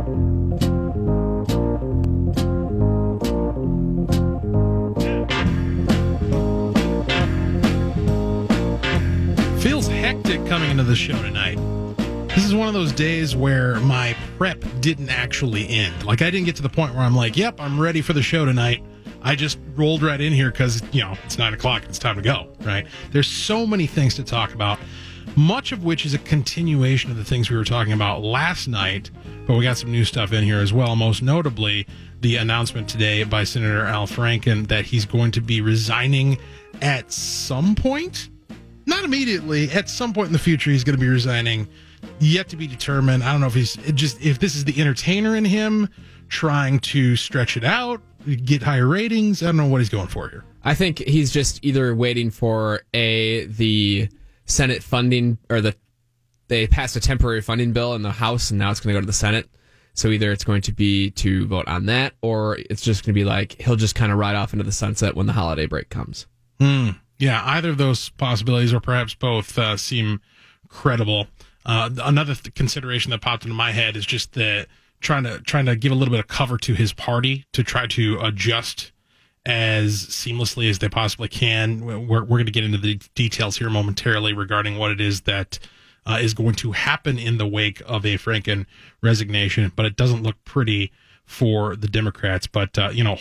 Feels hectic coming into the show tonight. This is one of those days where my prep didn't actually end. Like, I didn't get to the point where I'm like, yep, I'm ready for the show tonight. I just rolled right in here because, it's 9 o'clock. It's time to go, right? There's so many things to talk about, much of which is a continuation of the things we were talking about last night, but we got some new stuff in here as well, most notably the announcement today by Senator Al Franken that he's going to be resigning at some point. Not immediately. At some point in the future, he's going to be resigning. Yet to be determined. I don't know if if this is the entertainer in him trying to stretch it out, get higher ratings. I don't know what he's going for here. I think he's just either waiting for the Senate funding, or they passed a temporary funding bill in the House and now it's going to go to the Senate. So either it's going to be to vote on that, or it's just going to be like he'll just kind of ride off into the sunset when the holiday break comes. Yeah, either of those possibilities, or perhaps both, seem credible. Another consideration that popped into my head is just the trying to give a little bit of cover to his party to try to adjust as seamlessly as they possibly can. We're going to get into the details here momentarily regarding what it is that is going to happen in the wake of a Franken resignation, but it doesn't look pretty for the Democrats. But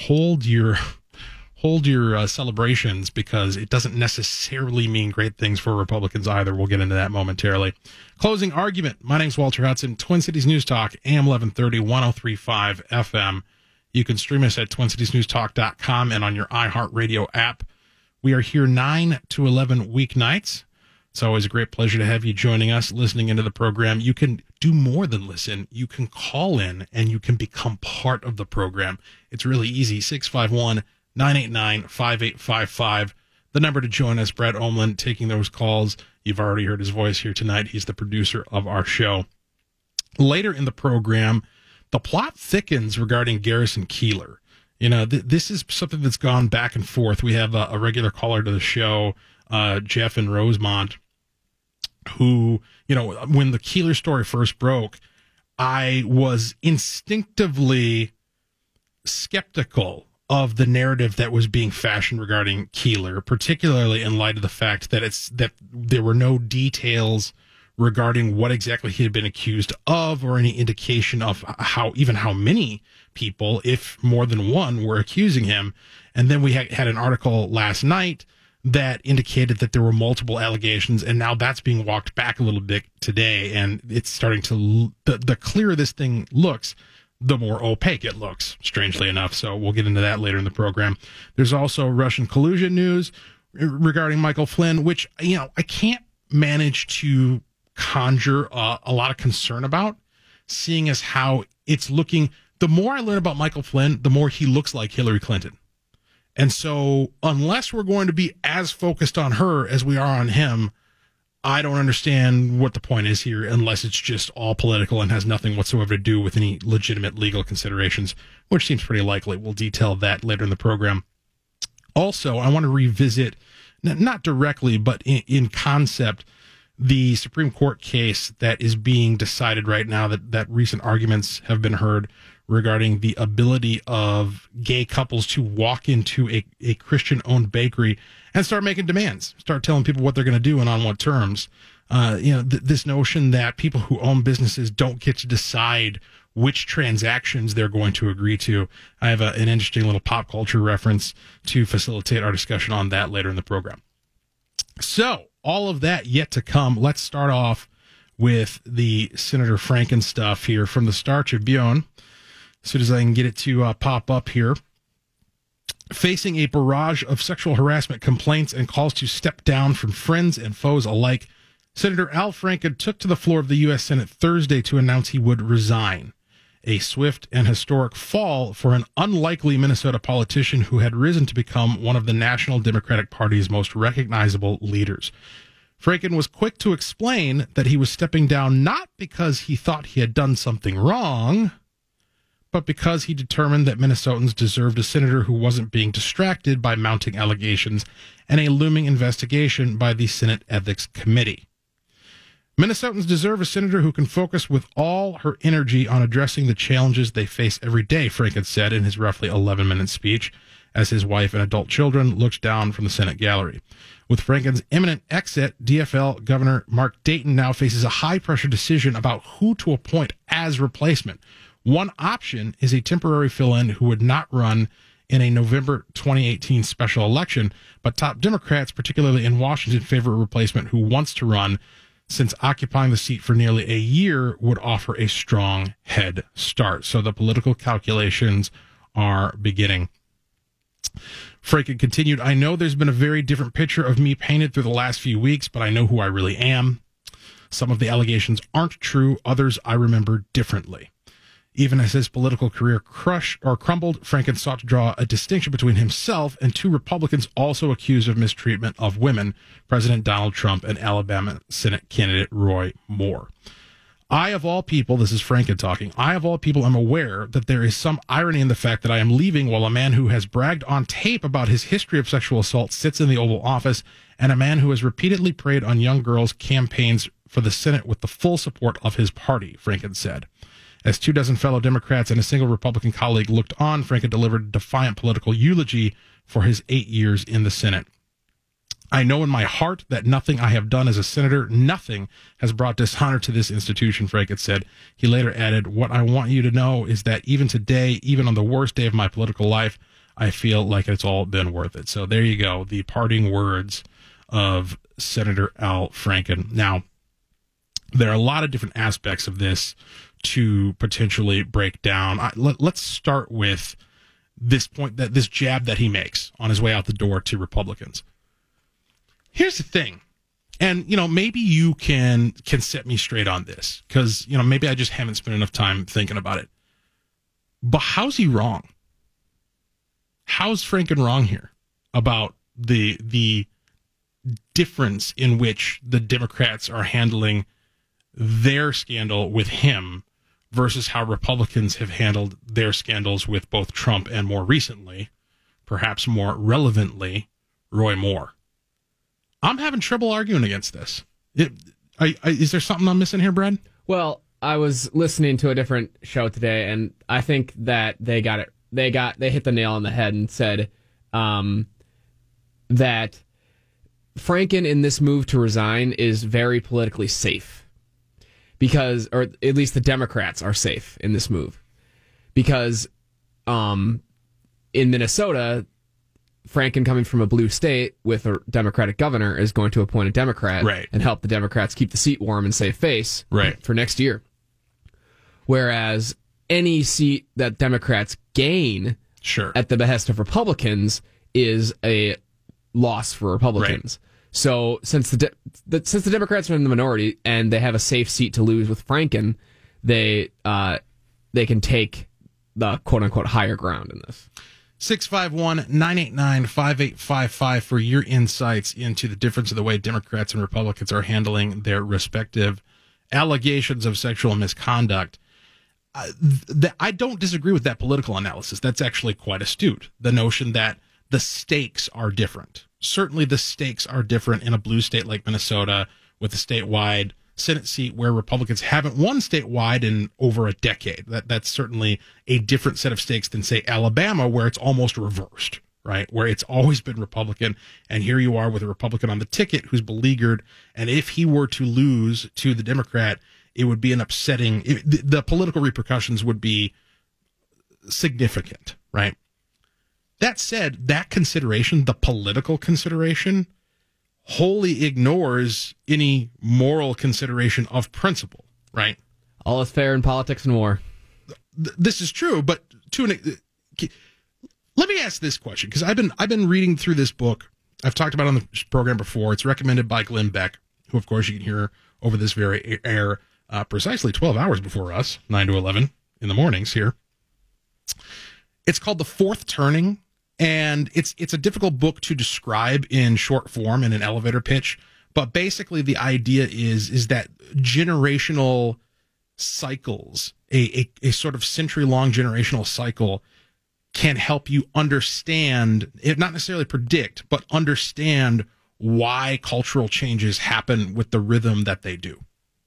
hold your celebrations, because it doesn't necessarily mean great things for Republicans either. We'll get into that momentarily. Closing argument. My name's Walter Hudson, Twin Cities News Talk, AM 1130, 103.5 FM. You can stream us at TwinCitiesNewsTalk.com and on your iHeartRadio app. We are here 9 to 11 weeknights. It's always a great pleasure to have you joining us, listening into the program. You can do more than listen. You can call in and you can become part of the program. It's really easy. 651-989-5855. The number to join us. Brett Omland taking those calls. You've already heard his voice here tonight. He's the producer of our show. Later in the program, the plot thickens regarding Garrison Keillor. This is something that's gone back and forth. We have a regular caller to the show, Jeff in Rosemont, who, when the Keillor story first broke, I was instinctively skeptical of the narrative that was being fashioned regarding Keillor, particularly in light of the fact that there were no details regarding what exactly he had been accused of, or any indication of how many people, if more than one, were accusing him. And then we had an article last night that indicated that there were multiple allegations, and now that's being walked back a little bit today, and it's starting to the clearer this thing looks, the more opaque it looks, strangely enough. So we'll get into that later in the program. There's also Russian collusion news regarding Michael Flynn, which, I can't manage to conjure a lot of concern about, seeing as how it's looking. The more I learn about Michael Flynn, the more he looks like Hillary Clinton. And so unless we're going to be as focused on her as we are on him, I don't understand what the point is here, unless it's just all political and has nothing whatsoever to do with any legitimate legal considerations, which seems pretty likely. We'll detail that later in the program. Also, I want to revisit, not directly, but in concept, the Supreme Court case that is being decided right now, that recent arguments have been heard regarding the ability of gay couples to walk into a Christian-owned bakery and start making demands, start telling people what they're going to do and on what terms. This notion that people who own businesses don't get to decide which transactions they're going to agree to. I have an interesting little pop culture reference to facilitate our discussion on that later in the program. So, all of that yet to come. Let's start off with the Senator Franken stuff here from the Star Tribune. As soon as I can get it to pop up here. Facing a barrage of sexual harassment complaints and calls to step down from friends and foes alike, Senator Al Franken took to the floor of the U.S. Senate Thursday to announce he would resign. A swift and historic fall for an unlikely Minnesota politician who had risen to become one of the National Democratic Party's most recognizable leaders. Franken was quick to explain that he was stepping down not because he thought he had done something wrong, but because he determined that Minnesotans deserved a senator who wasn't being distracted by mounting allegations and a looming investigation by the Senate Ethics Committee. Minnesotans deserve a senator who can focus with all her energy on addressing the challenges they face every day, Franken said in his roughly 11-minute speech as his wife and adult children looked down from the Senate gallery. With Franken's imminent exit, DFL Governor Mark Dayton now faces a high-pressure decision about who to appoint as replacement. One option is a temporary fill-in who would not run in a November 2018 special election, but top Democrats, particularly in Washington, favor a replacement who wants to run, since occupying the seat for nearly a year would offer a strong head start. So the political calculations are beginning. Franken continued, I know there's been a very different picture of me painted through the last few weeks, but I know who I really am. Some of the allegations aren't true. Others I remember differently. Even as his political career crumbled, Franken sought to draw a distinction between himself and two Republicans also accused of mistreatment of women, President Donald Trump and Alabama Senate candidate Roy Moore. I, of all people, this is Franken talking, I, of all people, am aware that there is some irony in the fact that I am leaving while a man who has bragged on tape about his history of sexual assault sits in the Oval Office, and a man who has repeatedly preyed on young girls' campaigns for the Senate with the full support of his party, Franken said. As 24 fellow Democrats and a single Republican colleague looked on, Franken delivered a defiant political eulogy for his 8 years in the Senate. I know in my heart that nothing I have done as a senator, nothing has brought dishonor to this institution, Franken said. He later added, what I want you to know is that even today, even on the worst day of my political life, I feel like it's all been worth it. So there you go, the parting words of Senator Al Franken. Now, there are a lot of different aspects of this to potentially break down. Let's start with this point, that this jab that he makes on his way out the door to Republicans. Here's the thing, and maybe you can set me straight on this, because maybe I just haven't spent enough time thinking about it. But how's he wrong? How's Franken wrong here about the difference in which the Democrats are handling their scandal with him versus how Republicans have handled their scandals with both Trump and, more recently, perhaps more relevantly, Roy Moore? I'm having trouble arguing against this. Is there something I'm missing here, Brad? Well, I was listening to a different show today, and I think that they got it. They hit the nail on the head and said that Franken, in this move to resign, is very politically safe. Because, or at least the Democrats are safe in this move. Because in Minnesota, Franken, coming from a blue state with a Democratic governor, is going to appoint a Democrat, right, and help the Democrats keep the seat warm and save face, right, for next year. Whereas any seat that Democrats gain, sure, at the behest of Republicans is a loss for Republicans. Right. So since the Democrats are in the minority and they have a safe seat to lose with Franken, they can take the quote unquote higher ground in this. 651-989-5855 for your insights into the difference of the way Democrats and Republicans are handling their respective allegations of sexual misconduct. I don't disagree with that political analysis. That's actually quite astute. The notion that the stakes are different. Certainly the stakes are different in a blue state like Minnesota with a statewide Senate seat where Republicans haven't won statewide in over a decade. That's certainly a different set of stakes than, say, Alabama, where it's almost reversed, right? Where it's always been Republican, and here you are with a Republican on the ticket who's beleaguered, and if he were to lose to the Democrat, it would be an upsetting, the political repercussions would be significant, right? That said, that consideration, the political consideration, wholly ignores any moral consideration of principle, right? All is fair in politics and war. This is true, but let me ask this question, because I've been reading through this book. I've talked about it on the program before. It's recommended by Glenn Beck, who, of course, you can hear over this very air precisely 12 hours before us, 9 to 11 in the mornings here. It's called The Fourth Turning. And it's a difficult book to describe in short form in an elevator pitch, but basically the idea is that generational cycles, a sort of century-long generational cycle, can help you understand, if not necessarily predict, but understand why cultural changes happen with the rhythm that they do,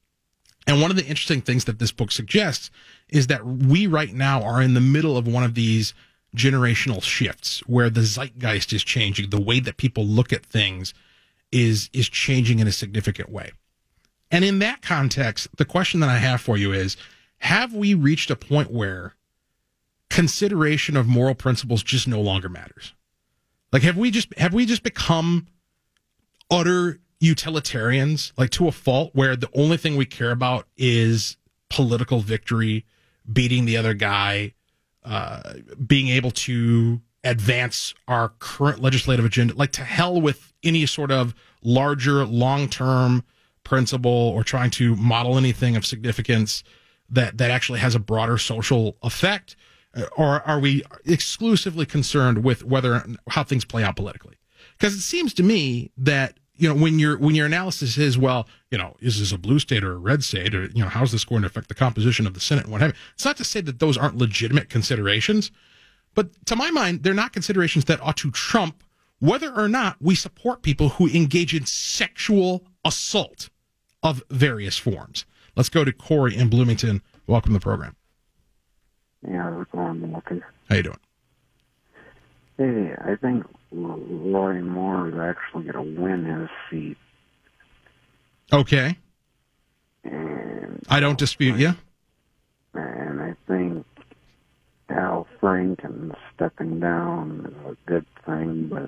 And one of the interesting things that this book suggests is that we right now are in the middle of one of these generational shifts where the zeitgeist is changing. The way that people look at things is changing in a significant way. And in that context, the question that I have for you is, have we reached a point where consideration of moral principles just no longer matters? Like, have we just become utter utilitarians, like to a fault, where the only thing we care about is political victory, beating the other guy, being able to advance our current legislative agenda? Like, to hell with any sort of larger long-term principle or trying to model anything of significance that actually has a broader social effect? Or are we exclusively concerned with how things play out politically? Because it seems to me that, when your analysis is, well, is this a blue state or a red state, or, how's this going to affect the composition of the Senate and what have you? It's not to say that those aren't legitimate considerations, but to my mind, they're not considerations that ought to trump whether or not we support people who engage in sexual assault of various forms. Let's go to Corey in Bloomington. Welcome to the program. Yeah, how's it going, Milton? How you doing? Hey, I think Roy Moore is actually going to win his seat. Okay. And I don't dispute you. And I think Al Franken stepping down is a good thing, but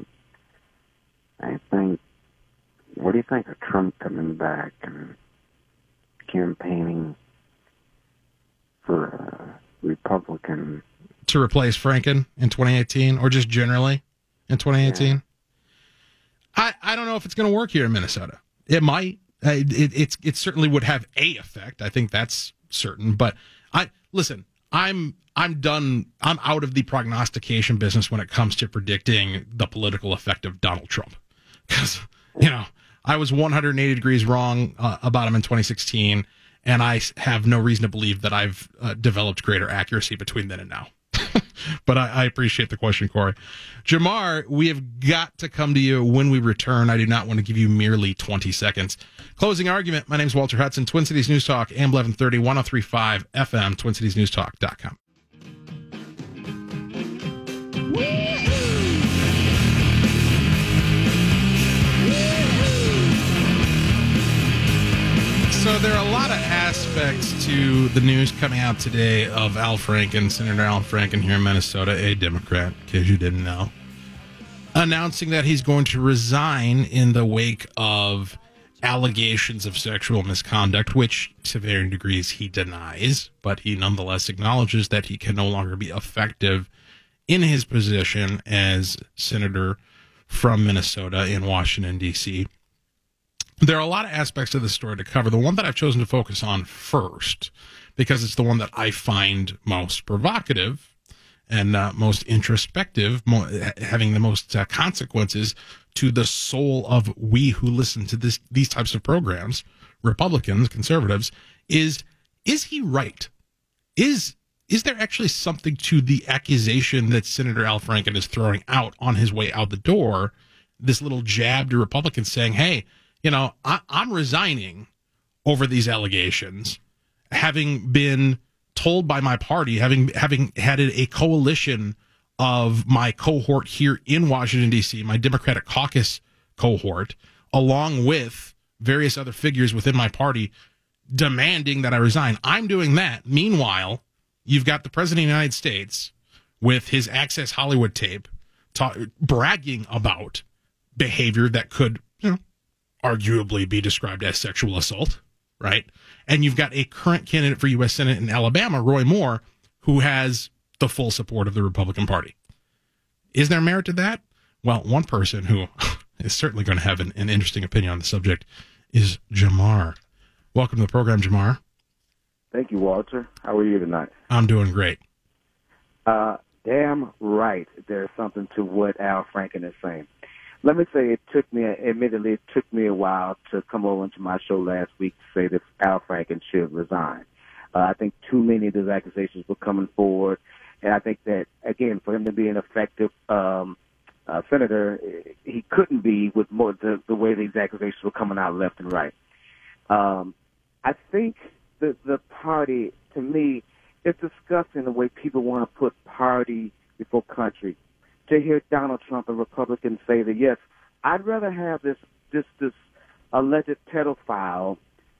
what do you think of Trump coming back and campaigning for a Republican? To replace Franken in 2018, or just generally in 2018? Yeah. I don't know if it's going to work here in Minnesota. It might. It certainly would have a effect. I think that's certain. But listen. I'm done. I'm out of the prognostication business when it comes to predicting the political effect of Donald Trump, because I was 180 degrees wrong about him in 2016, and I have no reason to believe that I've developed greater accuracy between then and now. But I appreciate the question, Corey. Jamar, we have got to come to you when we return. I do not want to give you merely 20 seconds. Closing argument. My name is Walter Hudson, Twin Cities News Talk, AM 1130, 103.5 FM, TwinCitiesNewsTalk.com. So there are a lot of aspects to the news coming out today of Al Franken, Senator Al Franken here in Minnesota, a Democrat, in case you didn't know, announcing that he's going to resign in the wake of allegations of sexual misconduct, which to varying degrees he denies, but he nonetheless acknowledges that he can no longer be effective in his position as senator from Minnesota in Washington, D.C. There are a lot of aspects of the story to cover. The one that I've chosen to focus on first, because it's the one that I find most provocative and most introspective, having the most consequences to the soul of we who listen to these types of programs, Republicans, conservatives, is he right? Is there actually something to the accusation that Senator Al Franken is throwing out on his way out the door, this little jab to Republicans saying, hey, I'm resigning over these allegations, having been told by my party, having had a coalition of my cohort here in Washington, D.C., my Democratic caucus cohort, along with various other figures within my party, demanding that I resign. I'm doing that. Meanwhile, you've got the President of the United States with his Access Hollywood tape bragging about behavior that could arguably be described as sexual assault, right? And you've got a current candidate for U.S. Senate in Alabama, Roy Moore, who has the full support of the Republican Party. Is there merit to that? Well, one person who is certainly going to have an interesting opinion on the subject is Jamar. Welcome to the program, Jamar. Thank you, Walter. How are you tonight? I'm doing great. Damn right there's something to what Al Franken is saying. Let me say it took me a while to come over into my show last week to say that Al Franken should resign. I think too many of those accusations were coming forward, and I think that, again, for him to be an effective senator, he couldn't be with more the way these accusations were coming out left and right. I think the party, to me, it's disgusting the way people want to put party before country. To hear Donald Trump, a Republican, say that, yes, I'd rather have this alleged pedophile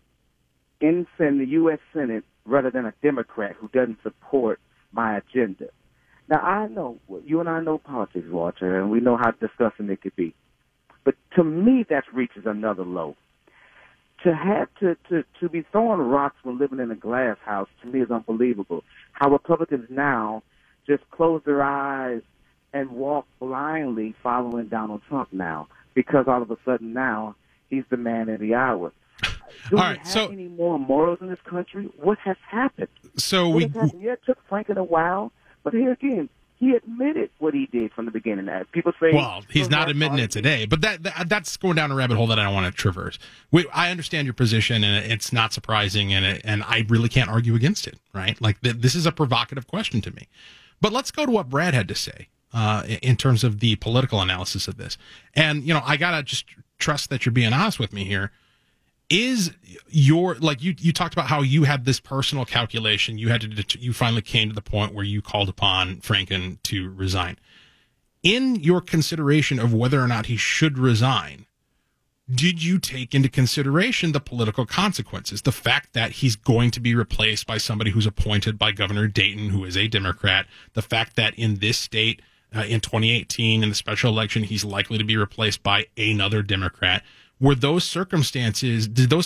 in the U.S. Senate rather than a Democrat who doesn't support my agenda. Now, I know, you and I know politics, Walter, and we know how disgusting it could be. But to me, that reaches another low. To have to be throwing rocks when living in a glass house, to me, is unbelievable. How Republicans now just close their eyes and walk blindly following Donald Trump now, because all of a sudden now he's the man of the hour. Do we have any more morals in this country? What has happened? So yeah, it took Franken a while, but here again, he admitted what he did from the beginning. People say, well, he's not admitting it today, but that's going down a rabbit hole that I don't want to traverse. I understand your position, and it's not surprising, and I really can't argue against it, right? Like, this is a provocative question to me. But let's go to what Brad had to say in terms of the political analysis of this. And, I got to just trust that you're being honest with me here. Is your, like, you talked about how you had this personal calculation. You finally came to the point where you called upon Franken to resign. In your consideration of whether or not he should resign, did you take into consideration the political consequences? The fact that he's going to be replaced by somebody who's appointed by Governor Dayton, who is a Democrat. The fact that in this state, in 2018, in the special election, he's likely to be replaced by another Democrat. Did those circumstances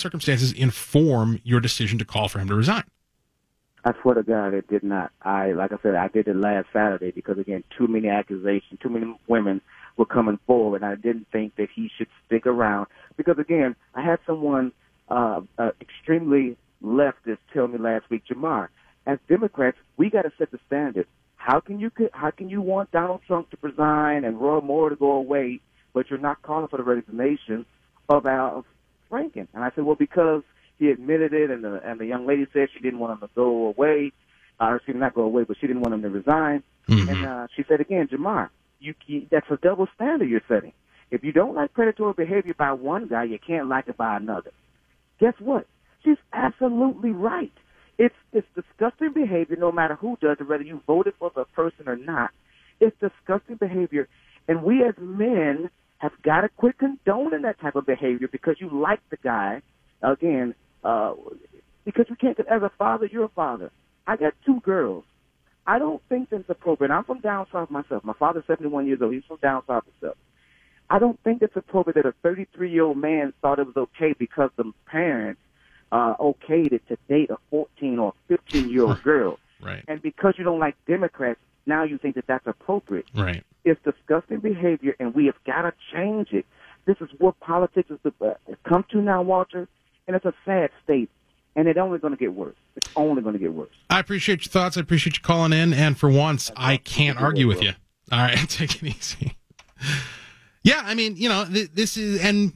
inform your decision to call for him to resign? I swear to God, it did not. Like I said, I did it last Saturday because, again, too many accusations, too many women were coming forward, and I didn't think that he should stick around. Because, again, I had someone extremely leftist tell me last week, Jamar, as Democrats, we got to set the standard. How can you want Donald Trump to resign and Roy Moore to go away, but you're not calling for the resignation of Franken? And I said, well, because he admitted it, and the young lady said she didn't want him to go away, or she did not go away, but she didn't want him to resign. Mm-hmm. And she said again, Jamar, that's a double standard you're setting. If you don't like predatory behavior by one guy, you can't like it by another. Guess what? She's absolutely right. It's disgusting behavior, no matter who does it, whether you voted for the person or not. It's disgusting behavior, and we as men have got to quit condoning that type of behavior because you like the guy. Again, because you can't, as a father, you're a father. I got 2 girls. I don't think that's appropriate. I'm from down south myself. My father's 71 years old. He's from down south himself. I don't think it's appropriate that a 33-year-old man thought it was okay because the parents okayed it to date a 14 or 15-year-old girl. Right. And because you don't like Democrats, now you think that that's appropriate. Right. It's disgusting behavior, and we have got to change it. This is what politics has come to now, Walter, and it's a sad state, and it's only going to get worse. It's only going to get worse. I appreciate your thoughts. I appreciate you calling in, and for once, I can't argue with you. All right, take it easy. Yeah, I mean, this is, and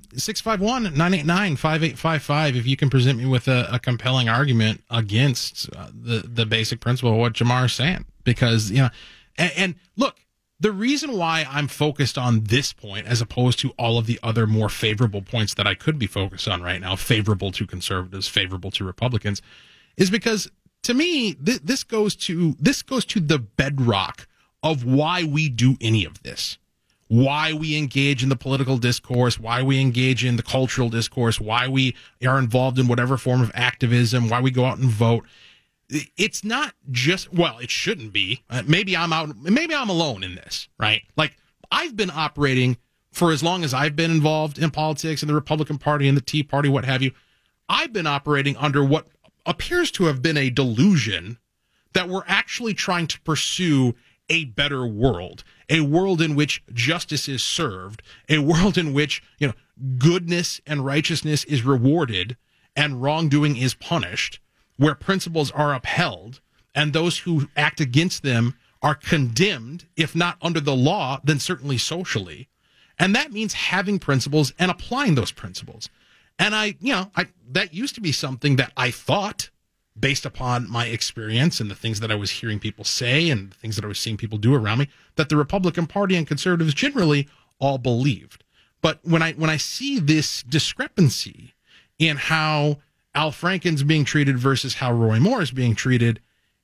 651-989-5855, if you can present me with a compelling argument against the basic principle of what Jamar is saying. Because, and look, the reason why I'm focused on this point as opposed to all of the other more favorable points that I could be focused on right now, favorable to conservatives, favorable to Republicans, is because to me, this goes to the bedrock of why we do any of this. Why we engage in the political discourse, why we engage in the cultural discourse, why we are involved in whatever form of activism, why we go out and vote. It's not just, well, it shouldn't be. Maybe I'm alone in this, right? Like, I've been operating for as long as I've been involved in politics, in the Republican Party, in the Tea Party, what have you. I've been operating under what appears to have been a delusion that we're actually trying to pursue a better world, a world in which justice is served, a world in which, goodness and righteousness is rewarded and wrongdoing is punished, where principles are upheld and those who act against them are condemned, if not under the law, then certainly socially. And that means having principles and applying those principles. And that used to be something that I thought, based upon my experience and the things that I was hearing people say and the things that I was seeing people do around me, that the Republican Party and conservatives generally all believed. But when I see this discrepancy in how Al Franken's being treated versus how Roy Moore is being treated,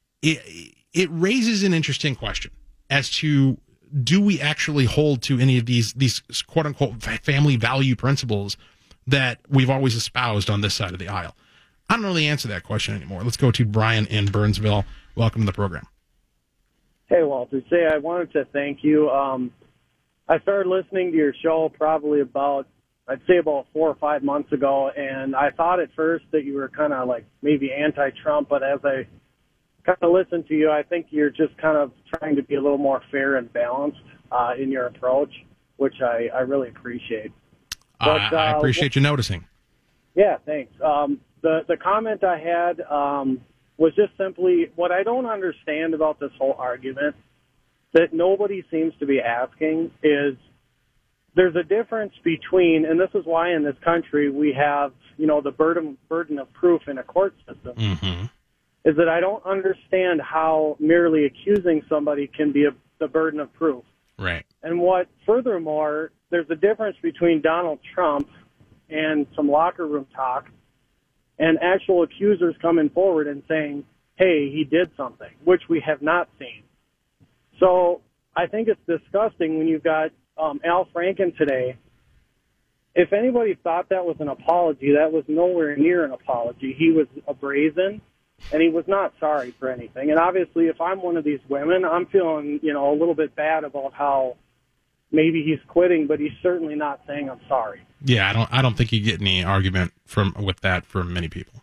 it raises an interesting question as to, do we actually hold to any of these quote unquote family value principles that we've always espoused on this side of the aisle? I don't know the answer to that question anymore. Let's go to Brian in Burnsville. Welcome to the program. Hey, Walter. Say, I wanted to thank you. I started listening to your show probably about 4 or 5 months ago, and I thought at first that you were kind of like maybe anti-Trump, but as I kind of listened to you, I think you're just kind of trying to be a little more fair and balanced in your approach, which I really appreciate. But, I appreciate you noticing. Yeah, thanks. The comment I had was just simply, what I don't understand about this whole argument that nobody seems to be asking is, there's a difference between, and this is why in this country we have, the burden of proof in a court system, is that I don't understand how merely accusing somebody can be the burden of proof. Right. And furthermore, there's a difference between Donald Trump and some locker room talk and actual accusers coming forward and saying, hey, he did something, which we have not seen. So I think it's disgusting when you've got Al Franken today. If anybody thought that was an apology, that was nowhere near an apology. He was brazen, and he was not sorry for anything. And obviously, if I'm one of these women, I'm feeling, a little bit bad about how maybe he's quitting, but he's certainly not saying I'm sorry. Yeah, I don't think you get any argument with that from many people.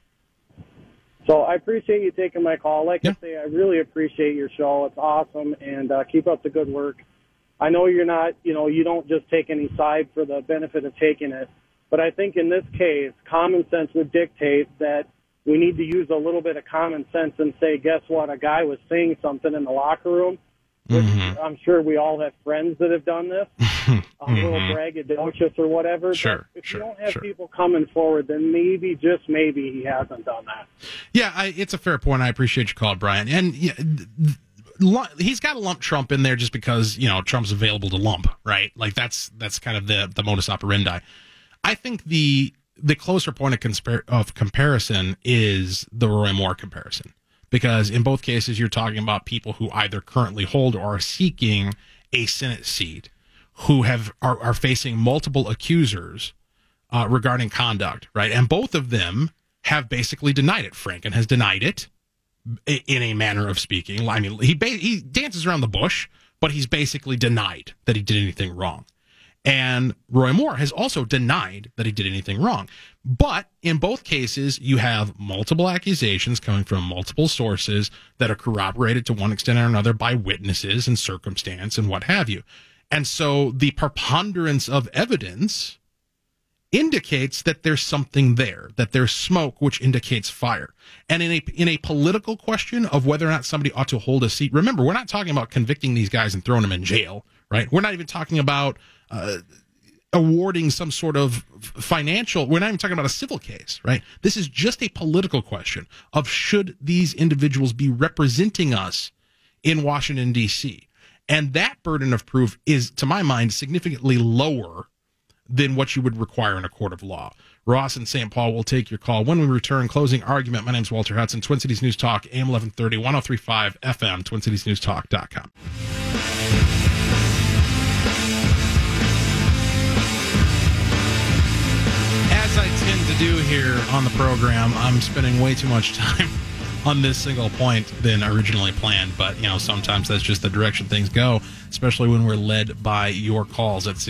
So I appreciate you taking my call. Like I say, I really appreciate your show. It's awesome, and keep up the good work. I know you're not, you don't just take any side for the benefit of taking it, but I think in this case, common sense would dictate that we need to use a little bit of common sense and say, guess what, a guy was saying something in the locker room, which I'm sure we all have friends that have done this, a little braggadocious or whatever. Sure, but if you don't have people coming forward, then maybe, just maybe, he hasn't done that. Yeah, it's a fair point. I appreciate your call, Brian. And he's got to lump Trump in there just because, Trump's available to lump, right? Like that's kind of the modus operandi. I think the closer point of comparison is the Roy Moore comparison, because in both cases you're talking about people who either currently hold or are seeking a Senate seat, who are facing multiple accusers regarding conduct, right? And both of them have basically denied it. Franken has denied it, in a manner of speaking. I mean, he dances around the bush, but he's basically denied that he did anything wrong. And Roy Moore has also denied that he did anything wrong. But in both cases, you have multiple accusations coming from multiple sources that are corroborated to one extent or another by witnesses and circumstance and what have you. And so the preponderance of evidence indicates that there's something there, that there's smoke, which indicates fire. And in a political question of whether or not somebody ought to hold a seat, remember, we're not talking about convicting these guys and throwing them in jail, right? We're not even talking about awarding some sort of financial, we're not even talking about a civil case, right? This is just a political question of should these individuals be representing us in Washington, D.C. And that burden of proof is, to my mind, significantly lower than what you would require in a court of law. Ross in St. Paul will take your call. When we return, closing argument. My name's Walter Hudson, Twin Cities News Talk, AM 1130, 1035 FM, TwinCitiesNewsTalk.com. As I tend to do here on the program, I'm spending way too much time on this single point than originally planned, but sometimes that's just the direction things go, especially when we're led by your calls at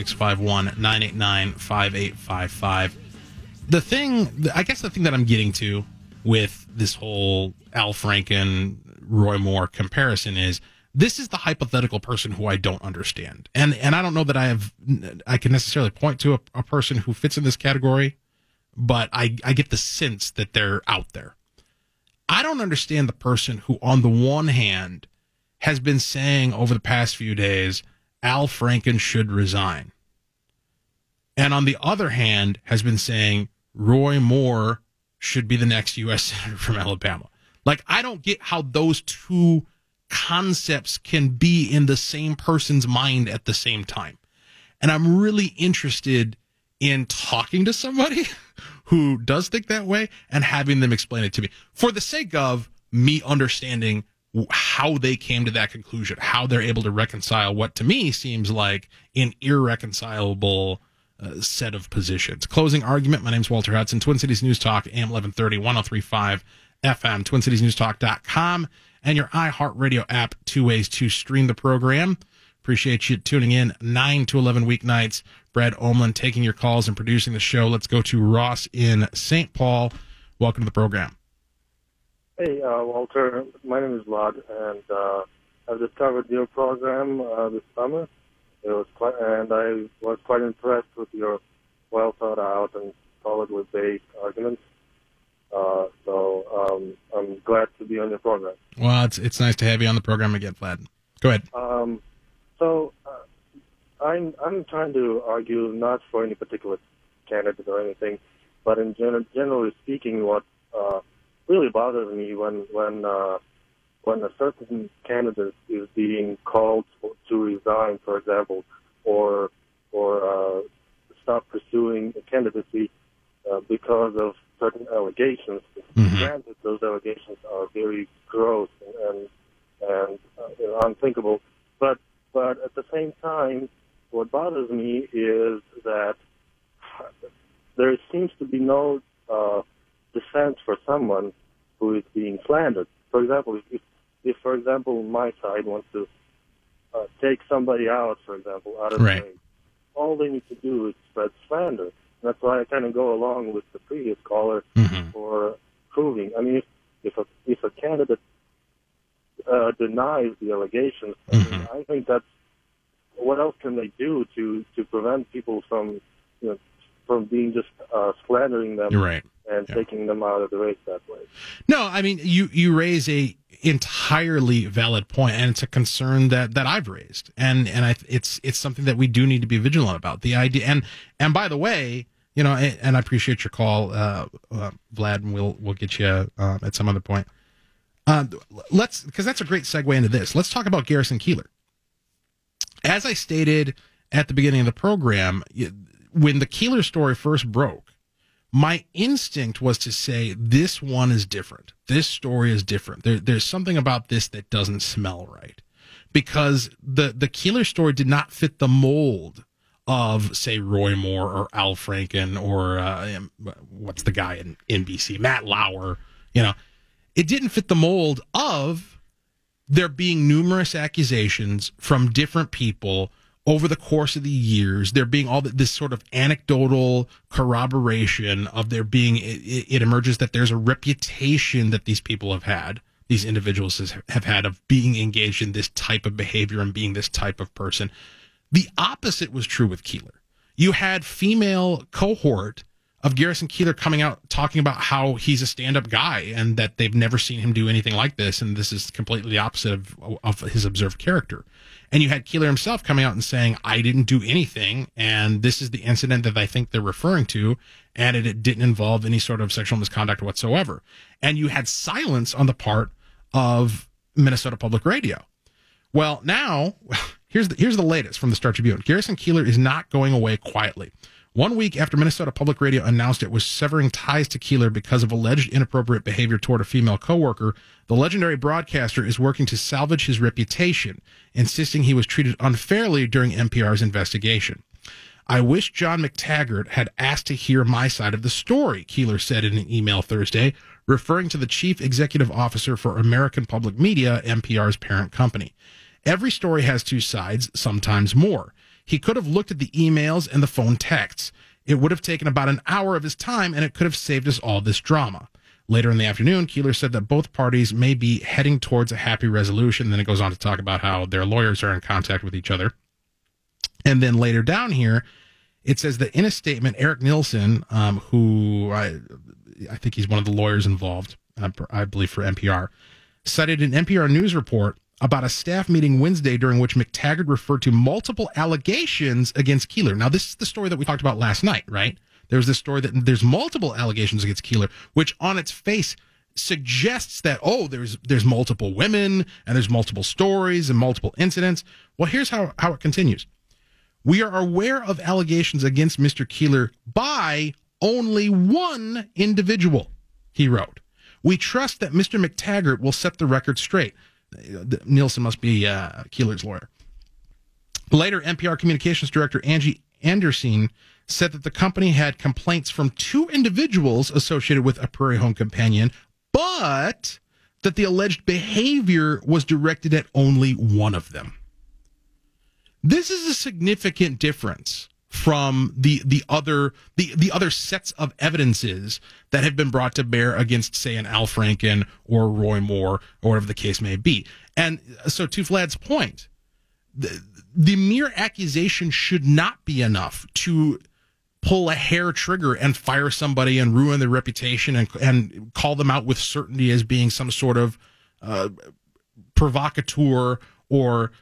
651-989-5855. The thing that I'm getting to with this whole Al Franken, Roy Moore comparison is this is the hypothetical person who I don't understand. And I don't know that I can necessarily point to a person who fits in this category, but I get the sense that they're out there. I don't understand the person who, on the one hand, has been saying over the past few days, Al Franken should resign. And on the other hand, has been saying Roy Moore should be the next U.S. Senator from Alabama. Like, I don't get how those two concepts can be in the same person's mind at the same time. And I'm really interested in talking to somebody who does think that way and having them explain it to me for the sake of me understanding how they came to that conclusion, how they're able to reconcile what to me seems like an irreconcilable set of positions. Closing argument. My name's Walter Hudson, Twin Cities News Talk, AM 1130, 1035 FM, TwinCitiesNewsTalk.com, and your iHeartRadio app, 2 ways to stream the program. Appreciate you tuning in 9 to 11 weeknights. Brad Omland taking your calls and producing the show. Let's go to Ross in St. Paul. Welcome to the program. Hey, Walter. My name is Vlad, and I've discovered your program this summer. I was quite impressed with your well thought out and solidly based arguments. So I'm glad to be on your program. Well, it's nice to have you on the program again, Vlad. Go ahead. I'm trying to argue not for any particular candidate or anything, but in generally speaking, what really bothers me when a certain candidate is being called to resign, for example, or stop pursuing a candidacy because of certain allegations. Mm-hmm. Granted, those allegations are very gross and unthinkable, but at the same time, what bothers me is that there seems to be no defense for someone who is being slandered. For example, if for example, my side wants to take somebody out, for example, out of the race, all they need to do is spread slander. And that's why I kind of go along with the previous caller for proving. I mean, if a candidate denies the allegations, I think that's what else can they do to prevent people from being just slandering them and taking them out of the race that way? No, I mean, you raise a entirely valid point, and it's a concern that I've raised, and it's something that we do need to be vigilant about. The idea, and by the way, and I appreciate your call, Vlad, and we'll get you at some other point. Because that's a great segue into this. Let's talk about Garrison Keillor. As I stated at the beginning of the program, when the Keillor story first broke, my instinct was to say, this one is different. This story is different. There's something about this that doesn't smell right. Because the Keillor story did not fit the mold of, say, Roy Moore or Al Franken or what's the guy in NBC, Matt Lauer. It didn't fit the mold of there being numerous accusations from different people over the course of the years, there being all this sort of anecdotal corroboration of there being, it emerges that there's a reputation that these people have had, these individuals have had, of being engaged in this type of behavior and being this type of person. The opposite was true with Keillor. You had female cohort of Garrison Keillor coming out talking about how he's a stand-up guy and that they've never seen him do anything like this, and this is completely the opposite of his observed character. And you had Keillor himself coming out and saying, I didn't do anything, and this is the incident that I think they're referring to, and it didn't involve any sort of sexual misconduct whatsoever. And you had silence on the part of Minnesota Public Radio. Well, now, here's the latest from the Star Tribune. Garrison Keillor is not going away quietly. 1 week after Minnesota Public Radio announced it was severing ties to Keillor because of alleged inappropriate behavior toward a female coworker, the legendary broadcaster is working to salvage his reputation, insisting he was treated unfairly during NPR's investigation. I wish John McTaggart had asked to hear my side of the story, Keillor said in an email Thursday, referring to the chief executive officer for American Public Media, NPR's parent company. Every story has two sides, sometimes more. He could have looked at the emails and the phone texts. It would have taken about an hour of his time, and it could have saved us all this drama. Later in the afternoon, Keillor said that both parties may be heading towards a happy resolution. Then it goes on to talk about how their lawyers are in contact with each other. And then later down here, it says that in a statement, Eric Nielsen, who I think he's one of the lawyers involved, I believe for NPR, cited an NPR News report about a staff meeting Wednesday during which McTaggart referred to multiple allegations against Keillor. Now, this is the story that we talked about last night, right? There's this story that there's multiple allegations against Keillor, which on its face suggests that, there's multiple women and there's multiple stories and multiple incidents. Well, here's how it continues. We are aware of allegations against Mr. Keillor by only one individual, he wrote. We trust that Mr. McTaggart will set the record straight. Nielsen must be Keeler's lawyer. Later, NPR communications director Angie Anderson said that the company had complaints from 2 individuals associated with a Prairie Home Companion, but that the alleged behavior was directed at only one of them. This is a significant difference from the other sets of evidences that have been brought to bear against, say, an Al Franken or Roy Moore or whatever the case may be. And so, to Vlad's point, the mere accusation should not be enough to pull a hair trigger and fire somebody and ruin their reputation and call them out with certainty as being some sort of provocateur or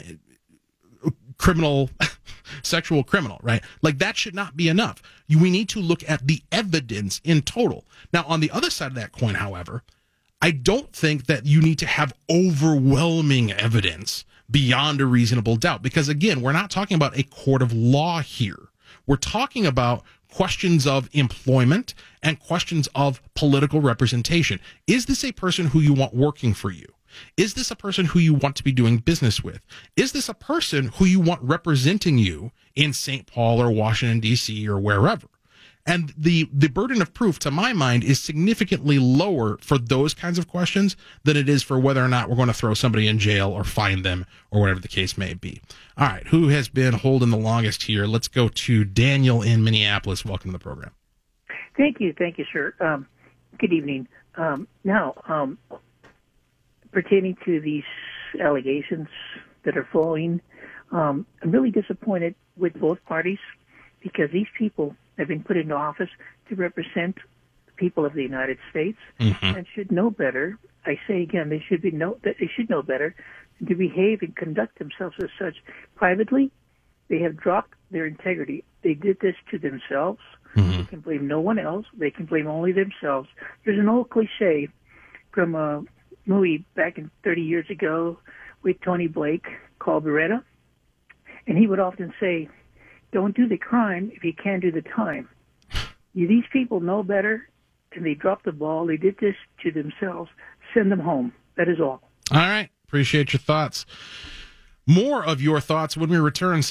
criminal, sexual criminal, right? Like, that should not be enough. We need to look at the evidence in total. Now, on the other side of that coin, however, I don't think that you need to have overwhelming evidence beyond a reasonable doubt, because, again, we're not talking about a court of law here. We're talking about questions of employment and questions of political representation. Is this a person who you want working for you? Is this a person who you want to be doing business with? Is this a person who you want representing you in St. Paul or Washington, D.C. or wherever? And the burden of proof, to my mind, is significantly lower for those kinds of questions than it is for whether or not we're going to throw somebody in jail or fine them or whatever the case may be. All right, who has been holding the longest here? Let's go to Daniel in Minneapolis. Welcome to the program. Thank you, sir. Good evening. Now, pertaining to these allegations that are flowing, I'm really disappointed with both parties, because these people have been put into office to represent the people of the United States and should know better. I say again, they should know better than to behave and conduct themselves as such. Privately, they have dropped their integrity. They did this to themselves. They can blame no one else. They can blame only themselves. There's an old cliche from a movie back in 30 years ago with Tony Blake called Beretta, and he would often say, don't do the crime if you can't do the time. These people know better, and they dropped the ball. They did this to themselves. Send them home. That is all. All right. Appreciate your thoughts. More of your thoughts when we return.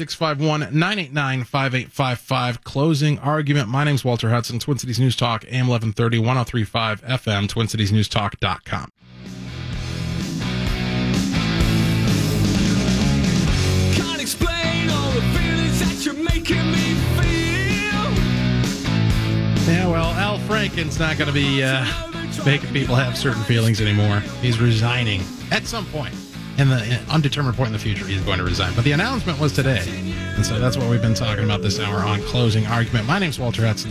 651-989-5855. Closing argument. My name's Walter Hudson, Twin Cities News Talk, AM 1130, 103.5 FM, TwinCitiesNewsTalk.com. Can't explain all the feelings that you're making me feel. Yeah, well, Al Franken's not going to be making people have certain feelings anymore. He's resigning at some point. In the undetermined point in the future, he's going to resign. But the announcement was today. And so that's what we've been talking about this hour on Closing Argument. My name's Walter Hudson,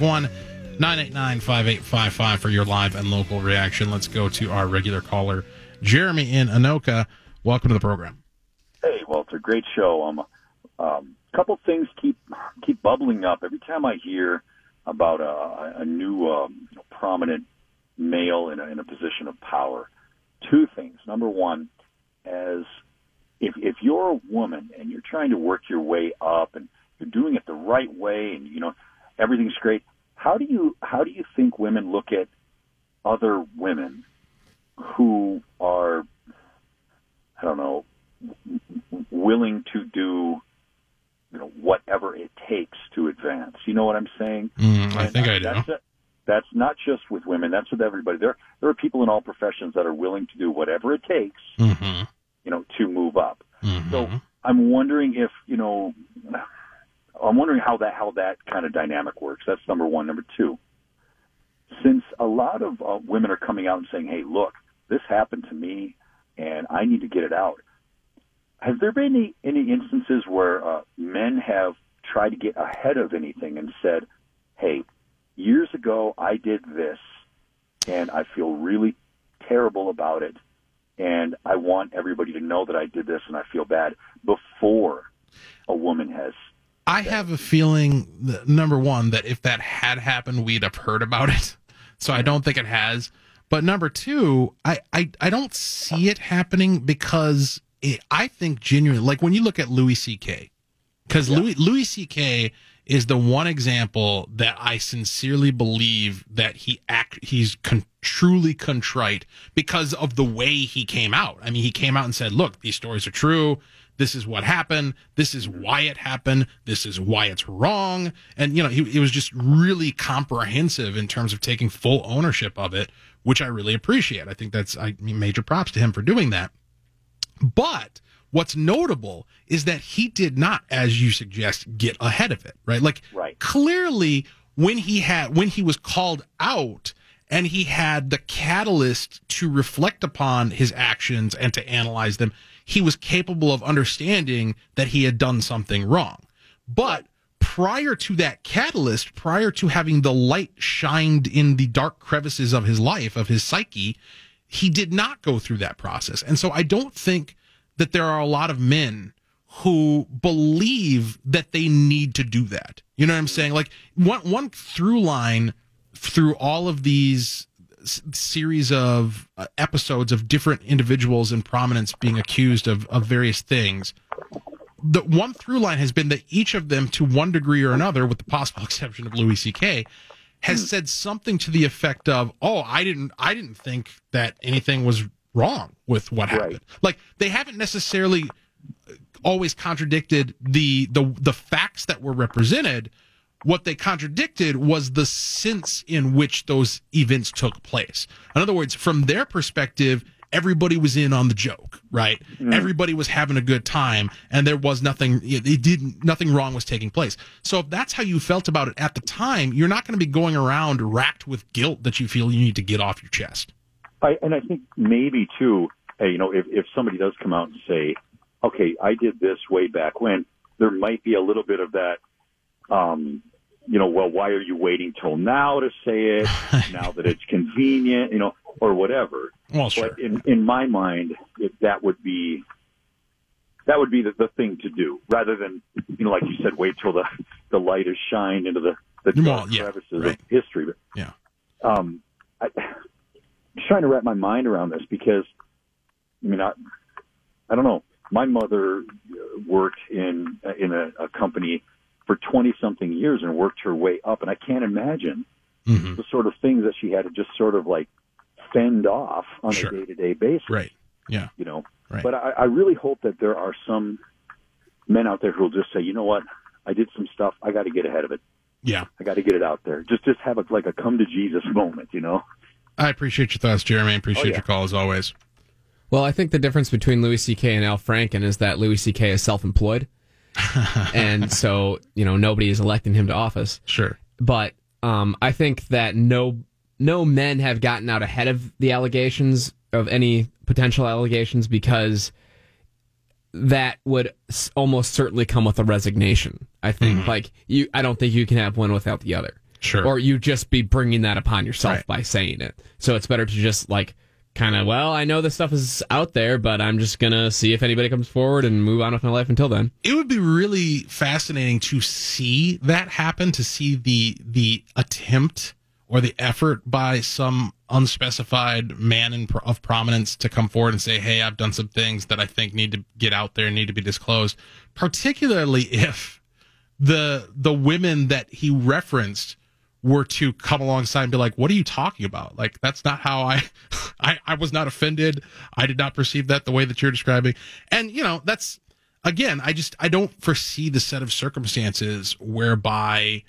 651-989-5855 for your live and local reaction. Let's go to our regular caller, Jeremy in Anoka. Welcome to the program. Hey, Walter, great show. A couple things keep bubbling up every time I hear about a new prominent male in a position of power. Two things. Number one, as if you're a woman and you're trying to work your way up and you're doing it the right way and everything's great, how do you think women look at other women who are, I don't know, willing to do whatever it takes to advance? You know what I'm saying? I think I do. That's not just with women. That's with everybody. There are people in all professions that are willing to do whatever it takes, to move up. So I'm wondering if, I'm wondering how that kind of dynamic works. That's number one. Number two, since a lot of women are coming out and saying, hey, look, this happened to me and I need to get it out. Has there been any instances where men have tried to get ahead of anything and said, hey, years ago I did this and I feel really terrible about it and I want everybody to know that I did this and I feel bad, before a woman has? I have a feeling, that, number one, that if that had happened, we'd have heard about it. So I don't think it has. But number two, I don't see it happening because I think genuinely, like when you look at Louis C.K., because Louis C.K. is the one example that I sincerely believe that he's truly contrite because of the way he came out. I mean, he came out and said, look, these stories are true. This is what happened. This is why it happened. This is why it's wrong. And, you know, he was just really comprehensive in terms of taking full ownership of it, which I really appreciate. I think major props to him for doing that. But what's notable is that he did not, as you suggest, get ahead of it, right? Like, clearly when he was called out and he had the catalyst to reflect upon his actions and to analyze them, he was capable of understanding that he had done something wrong. But prior to that catalyst, prior to having the light shined in the dark crevices of his life, of his psyche, he did not go through that process. And so I don't think that there are a lot of men who believe that they need to do that. You know what I'm saying? Like one through line through all of these series of episodes of different individuals in prominence being accused of various things, the one through line has been that each of them, to one degree or another, with the possible exception of Louis C.K., has said something to the effect of, "Oh, I didn't think that anything was wrong with what happened." Like, they haven't necessarily always contradicted the facts that were represented. What they contradicted was the sense in which those events took place. In other words, from their perspective, everybody was in on the joke, right? Everybody was having a good time, and there was nothing wrong was taking place. So if that's how you felt about it at the time, you're not going to be going around racked with guilt that you feel you need to get off your chest. And I think maybe too, you know, if somebody does come out and say, okay, I did this way back when, there might be a little bit of that, you know, well, why are you waiting till now to say it, now that it's convenient, you know, or whatever. Well, sure. But in my mind, that would be the thing to do, rather than, you know, like you said, wait till the light is shined into the dark crevices of history. But, I'm just trying to wrap my mind around this because, I mean, I don't know. My mother worked in a company for 20-something years and worked her way up, and I can't imagine the sort of things that she had to just sort of like fend off on a day-to-day basis. Right. Yeah. You know. Right. But I really hope that there are some men out there who will just say, you know what, I did some stuff, I got to get ahead of it. Yeah. I got to get it out there. Just have a come to Jesus moment, you know. I appreciate your thoughts, Jeremy. I appreciate your call as always. Well, I think the difference between Louis C.K. and Al Franken is that Louis C.K. is self-employed. And so, you know, nobody is electing him to office. Sure. But I think that no men have gotten out ahead of the allegations, of any potential allegations, because that would almost certainly come with a resignation. I think, I don't think you can have one without the other. Sure. Or you just be bringing that upon yourself by saying it. So it's better to just kind of, well, I know this stuff is out there, but I'm just going to see if anybody comes forward and move on with my life until then. It would be really fascinating to see that happen, to see the attempt or the effort by some unspecified man of prominence to come forward and say, hey, I've done some things that I think need to get out there and need to be disclosed, particularly if the women that he referenced were to come alongside and be like, what are you talking about? Like, that's not how I was not offended. I did not perceive that the way that you're describing. And, you know, that's, again, I don't foresee the set of circumstances whereby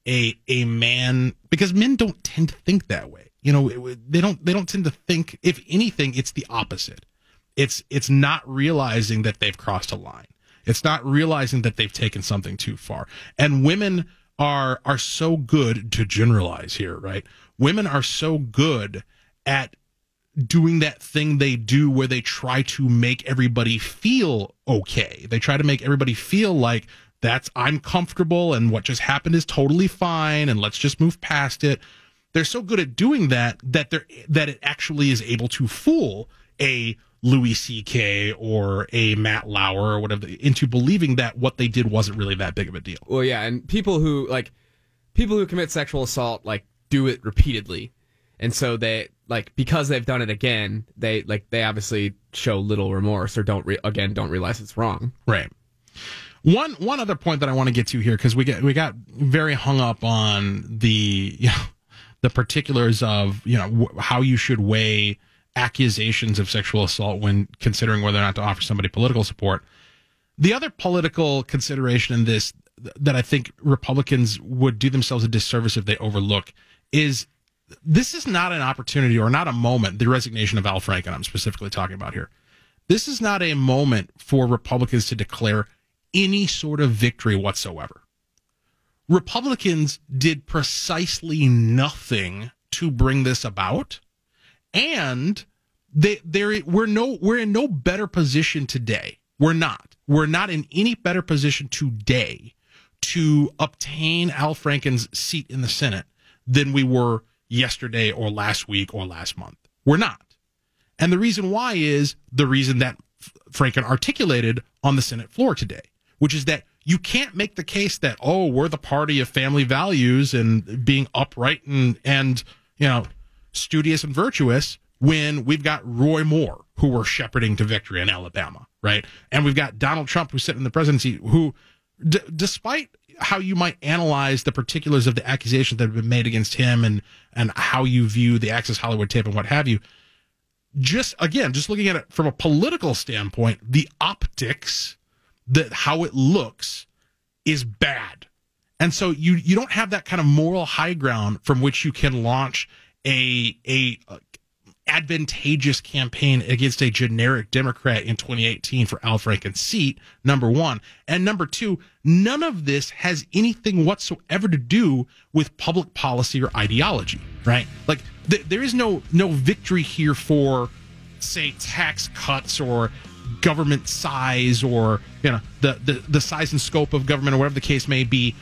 a man, because men don't tend to think that way. You know, they don't tend to think, if anything, it's the opposite. It's not realizing that they've crossed a line. It's not realizing that they've taken something too far. And women are so good, to generalize here, right? Women are so good at doing that thing they do where they try to make everybody feel okay. They try to make everybody feel like I'm comfortable and what just happened is totally fine and let's just move past it. They're so good at doing that it actually is able to fool a Louis C.K. or a Matt Lauer or whatever into believing that what they did wasn't really that big of a deal. Well, yeah, and people who commit sexual assault do it repeatedly, and so they because they've done it again, they obviously show little remorse or don't realize it's wrong. Right. One other point that I want to get to here, because we got very hung up on the particulars of how you should weigh accusations of sexual assault when considering whether or not to offer somebody political support. The other political consideration in this that I think Republicans would do themselves a disservice if they overlook is this is not an opportunity or not a moment, the resignation of Al Franken I'm specifically talking about here. This is not a moment for Republicans to declare any sort of victory whatsoever. Republicans did precisely nothing to bring this about, and we're in no better position today. We're not in any better position today to obtain Al Franken's seat in the Senate than we were yesterday or last week or last month. We're not. And the reason why is the reason that Franken articulated on the Senate floor today, which is that you can't make the case that, we're the party of family values and being upright and studious and virtuous when we've got Roy Moore, who we're shepherding to victory in Alabama, right? And we've got Donald Trump, who's sitting in the presidency, who, despite how you might analyze the particulars of the accusations that have been made against him and how you view the Access Hollywood tape and what have you, just looking at it from a political standpoint, the optics, how it looks is bad. And so you don't have that kind of moral high ground from which you can launch a advantageous campaign against a generic Democrat in 2018 for Al Franken's seat, number one. And number two, none of this has anything whatsoever to do with public policy or ideology, right? Like, there is no victory here for, say, tax cuts or government size or, the size and scope of government or whatever the case may be.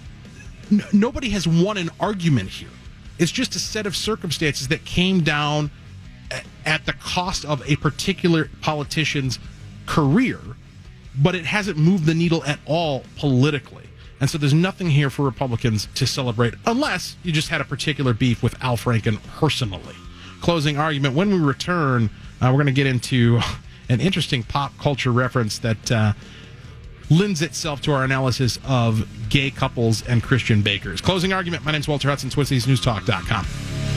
Nobody has won an argument here. It's just a set of circumstances that came down at the cost of a particular politician's career, but it hasn't moved the needle at all politically. And so there's nothing here for Republicans to celebrate unless you just had a particular beef with Al Franken personally. Closing argument. When we return, we're going to get into an interesting pop culture reference that lends itself to our analysis of gay couples and Christian bakers. Closing argument. My name's Walter Hudson, TwinCitiesNewsTalk.com.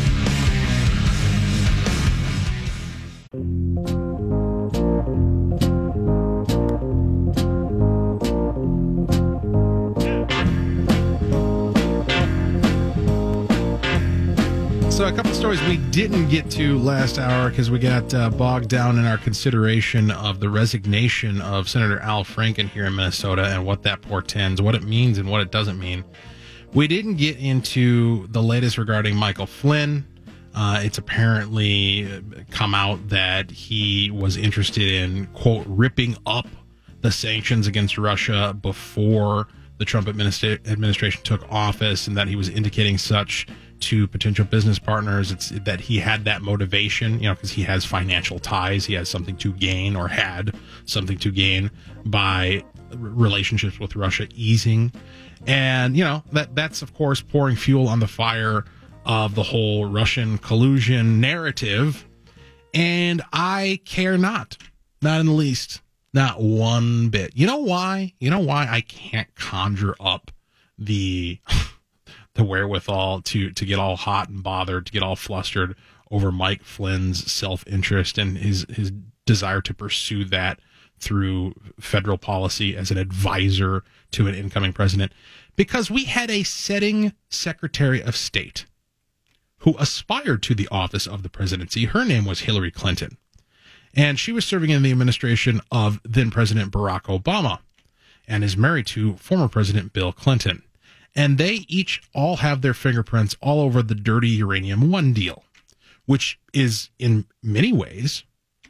So a couple of stories we didn't get to last hour because we got bogged down in our consideration of the resignation of Senator Al Franken here in Minnesota and what that portends, what it means and what it doesn't mean. We didn't get into the latest regarding Michael Flynn. It's apparently come out that he was interested in, quote, ripping up the sanctions against Russia before the Trump administration took office, and that he was indicating such to potential business partners. It's that he had that motivation, because he has financial ties. He has something to gain, or had something to gain by relationships with Russia easing. And, that's, of course, pouring fuel on the fire of the whole Russian collusion narrative. And I care not in the least, not one bit. You know why? I can't conjure up the wherewithal to get all hot and bothered, to get all flustered over Mike Flynn's self-interest and his desire to pursue that through federal policy as an advisor to an incoming president. Because we had a sitting Secretary of State who aspired to the office of the presidency. Her name was Hillary Clinton. And she was serving in the administration of then President Barack Obama and is married to former President Bill Clinton. And they all have their fingerprints all over the dirty Uranium One deal, which is in many ways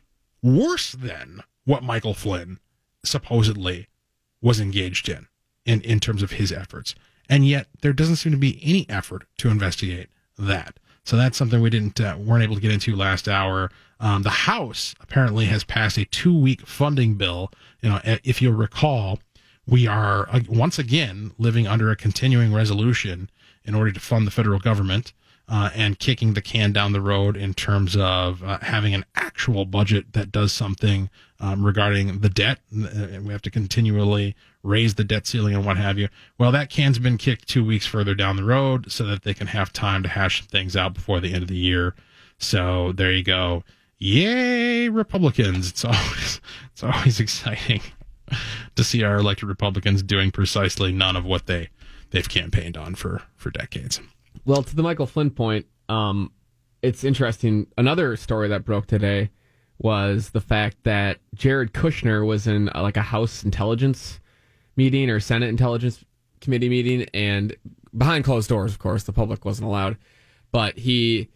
worse than what Michael Flynn supposedly was engaged in terms of his efforts. And yet there doesn't seem to be any effort to investigate that. So that's something we weren't able to get into last hour. The House apparently has passed a 2-week funding bill. If you'll recall, we are once again living under a continuing resolution in order to fund the federal government and kicking the can down the road in terms of having an actual budget that does something regarding the debt. We have to continually raise the debt ceiling and what have you. Well, that can's been kicked 2 weeks further down the road so that they can have time to hash things out before the end of the year. So there you go. Yay, Republicans. It's always exciting to see our elected Republicans doing precisely none of what they've campaigned on for decades. Well, to the Michael Flynn point, it's interesting. Another story that broke today was the fact that Jared Kushner was in a House Intelligence meeting or Senate Intelligence Committee meeting, and behind closed doors, of course, the public wasn't allowed. But the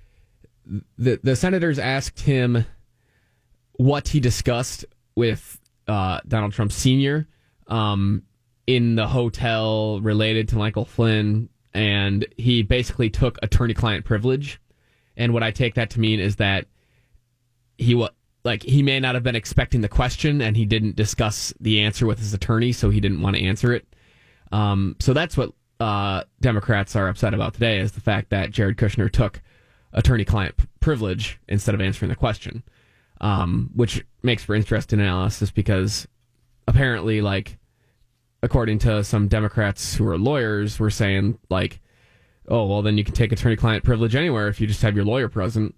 senators asked him what he discussed with Donald Trump Sr. In the hotel related to Michael Flynn, and he basically took attorney-client privilege. And what I take that to mean is that he may not have been expecting the question, and he didn't discuss the answer with his attorney, so he didn't want to answer it. So that's what Democrats are upset about today, is the fact that Jared Kushner took attorney-client privilege instead of answering the question, which makes for interesting analysis because apparently, according to some Democrats who are lawyers, were saying, oh, well, then you can take attorney-client privilege anywhere if you just have your lawyer present.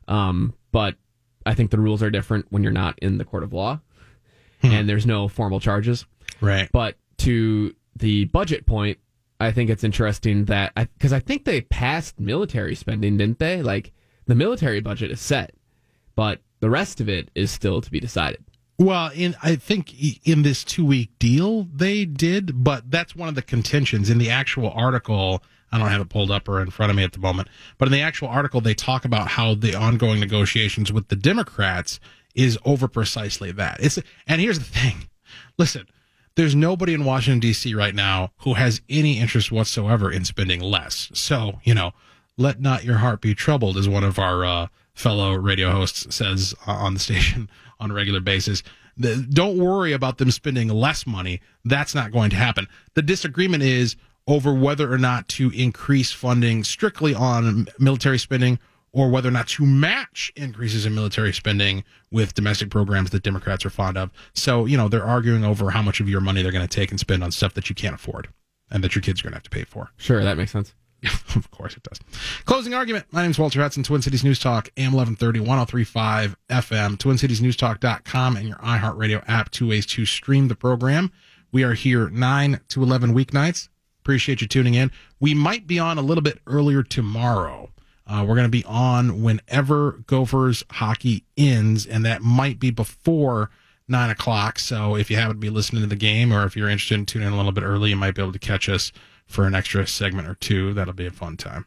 But I think the rules are different when you're not in the court of law and there's no formal charges. Right. But to the budget point, I think it's interesting that, because I think they passed military spending, didn't they? The military budget is set, but the rest of it is still to be decided. Well, I think in this 2-week deal they did, but that's one of the contentions in the actual article. I don't have it pulled up or in front of me at the moment, but in the actual article they talk about how the ongoing negotiations with the Democrats is over precisely that. And here's the thing. Listen, there's nobody in Washington, D.C. right now who has any interest whatsoever in spending less. So, let not your heart be troubled, as one of our fellow radio hosts says on the station on a regular basis. Don't worry about them spending less money. That's not going to happen. The disagreement is over whether or not to increase funding strictly on military spending or whether or not to match increases in military spending with domestic programs that Democrats are fond of. So, they're arguing over how much of your money they're going to take and spend on stuff that you can't afford and that your kids are going to have to pay for. Sure, that makes sense. Of course it does. Closing argument. My name is Walter Hudson, Twin Cities News Talk, AM 1130, 103.5 FM, TwinCitiesNewsTalk.com, and your iHeartRadio app, 2 ways to stream the program. We are here 9 to 11 weeknights. Appreciate you tuning in. We might be on a little bit earlier tomorrow. We're going to be on whenever Gophers hockey ends, and that might be before 9 o'clock. So if you happen to be listening to the game, or if you're interested in tuning in a little bit early, you might be able to catch us for an extra segment or two. That'll be a fun time.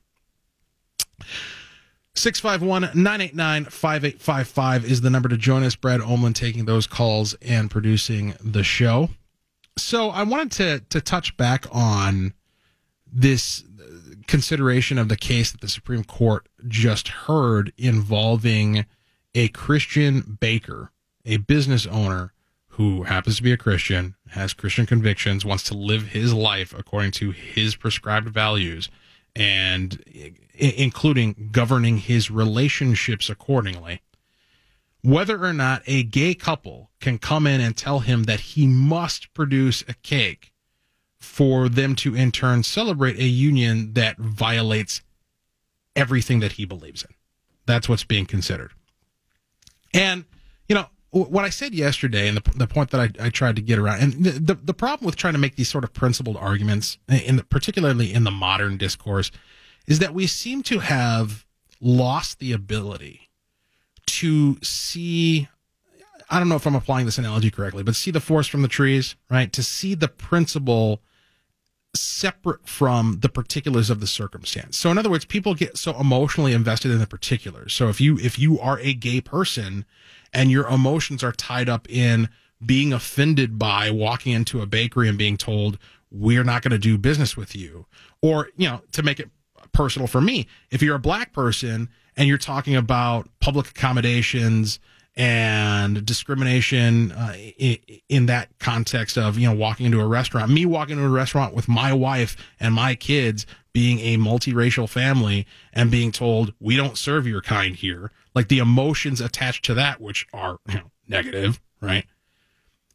651-989-5855 is the number to join us. Brad Omlin taking those calls and producing the show. So I wanted to touch back on this consideration of the case that the Supreme Court just heard involving a Christian baker, a business owner who happens to be a Christian, has Christian convictions, wants to live his life according to his prescribed values, and including governing his relationships accordingly. Whether or not a gay couple can come in and tell him that he must produce a cake for them to in turn celebrate a union that violates everything that he believes in. That's what's being considered. And, what I said yesterday, and the point that I tried to get around, and the problem with trying to make these sort of principled arguments, particularly in the modern discourse, is that we seem to have lost the ability to see, I don't know if I'm applying this analogy correctly, but see the forest from the trees, right? To see the principle separate from the particulars of the circumstance. So in other words, people get so emotionally invested in the particulars. So if you are a gay person and your emotions are tied up in being offended by walking into a bakery and being told, we're not going to do business with you, or, to make it personal for me, if you're a black person and you're talking about public accommodations and discrimination in that context of, walking into a restaurant, me walking into a restaurant with my wife and my kids being a multiracial family and being told, we don't serve your kind here, like the emotions attached to that, which are negative, right?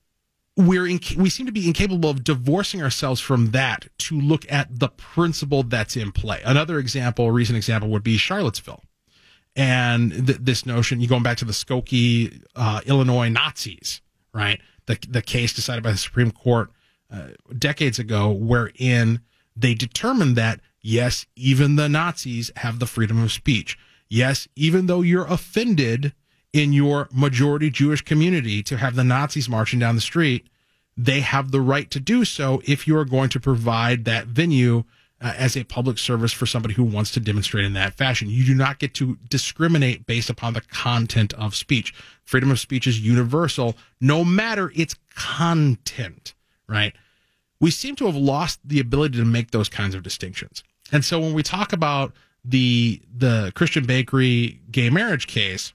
we seem to be incapable of divorcing ourselves from that to look at the principle that's in play. Another example, a recent example, would be Charlottesville. And this notion, you going back to the Skokie, Illinois Nazis, right? The case decided by the Supreme Court decades ago, wherein they determined that, yes, even the Nazis have the freedom of speech. Yes, even though you're offended in your majority Jewish community to have the Nazis marching down the street, they have the right to do so if you are going to provide that venue as a public service for somebody who wants to demonstrate in that fashion. You do not get to discriminate based upon the content of speech. Freedom of speech is universal, no matter its content, right? We seem to have lost the ability to make those kinds of distinctions. And so when we talk about the Christian Bakery gay marriage case,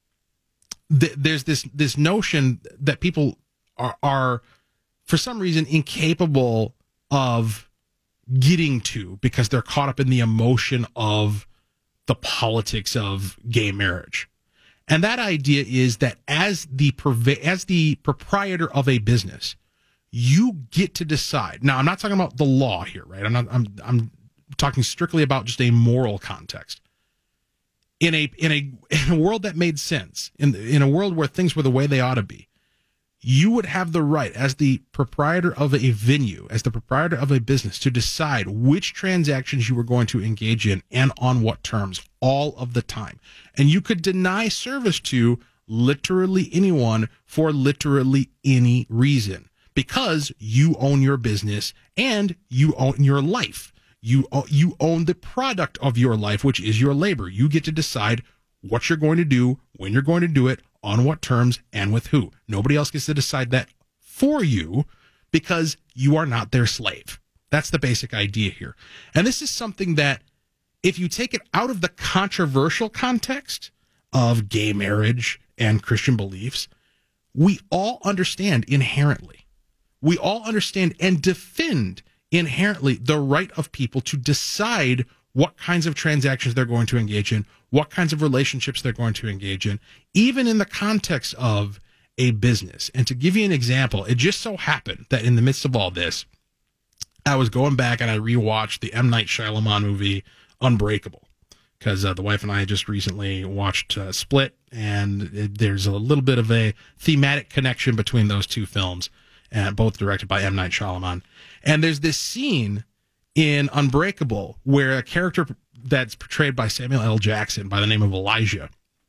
there's this notion that people are for some reason incapable of getting to because they're caught up in the emotion of the politics of gay marriage. And that idea is that as the proprietor of a business, you get to decide. Now, I'm not talking about the law here, right? I'm talking strictly about just a moral context. In a world that made sense, in a world where things were the way they ought to be, you would have the right, as the proprietor of a venue, as the proprietor of a business, to decide which transactions you were going to engage in and on what terms all of the time. And you could deny service to literally anyone for literally any reason because you own your business and you own your life. You own the product of your life, which is your labor. You get to decide what you're going to do, when you're going to do it, on what terms, and with who. Nobody else gets to decide that for you because you are not their slave. That's the basic idea here. And this is something that, if you take it out of the controversial context of gay marriage and Christian beliefs, we all understand inherently. We all understand and defend inherently the right of people to decide what kinds of transactions they're going to engage in, what kinds of relationships they're going to engage in, even in the context of a business. And to give you an example, it just so happened that in the midst of all this, I was going back and I rewatched the M. Night Shyamalan movie Unbreakable, because the wife and I just recently watched Split, and there's a little bit of a thematic connection between those two films, both directed by M. Night Shyamalan. And there's this scene in Unbreakable where a character that's portrayed by Samuel L. Jackson by the name of Elijah,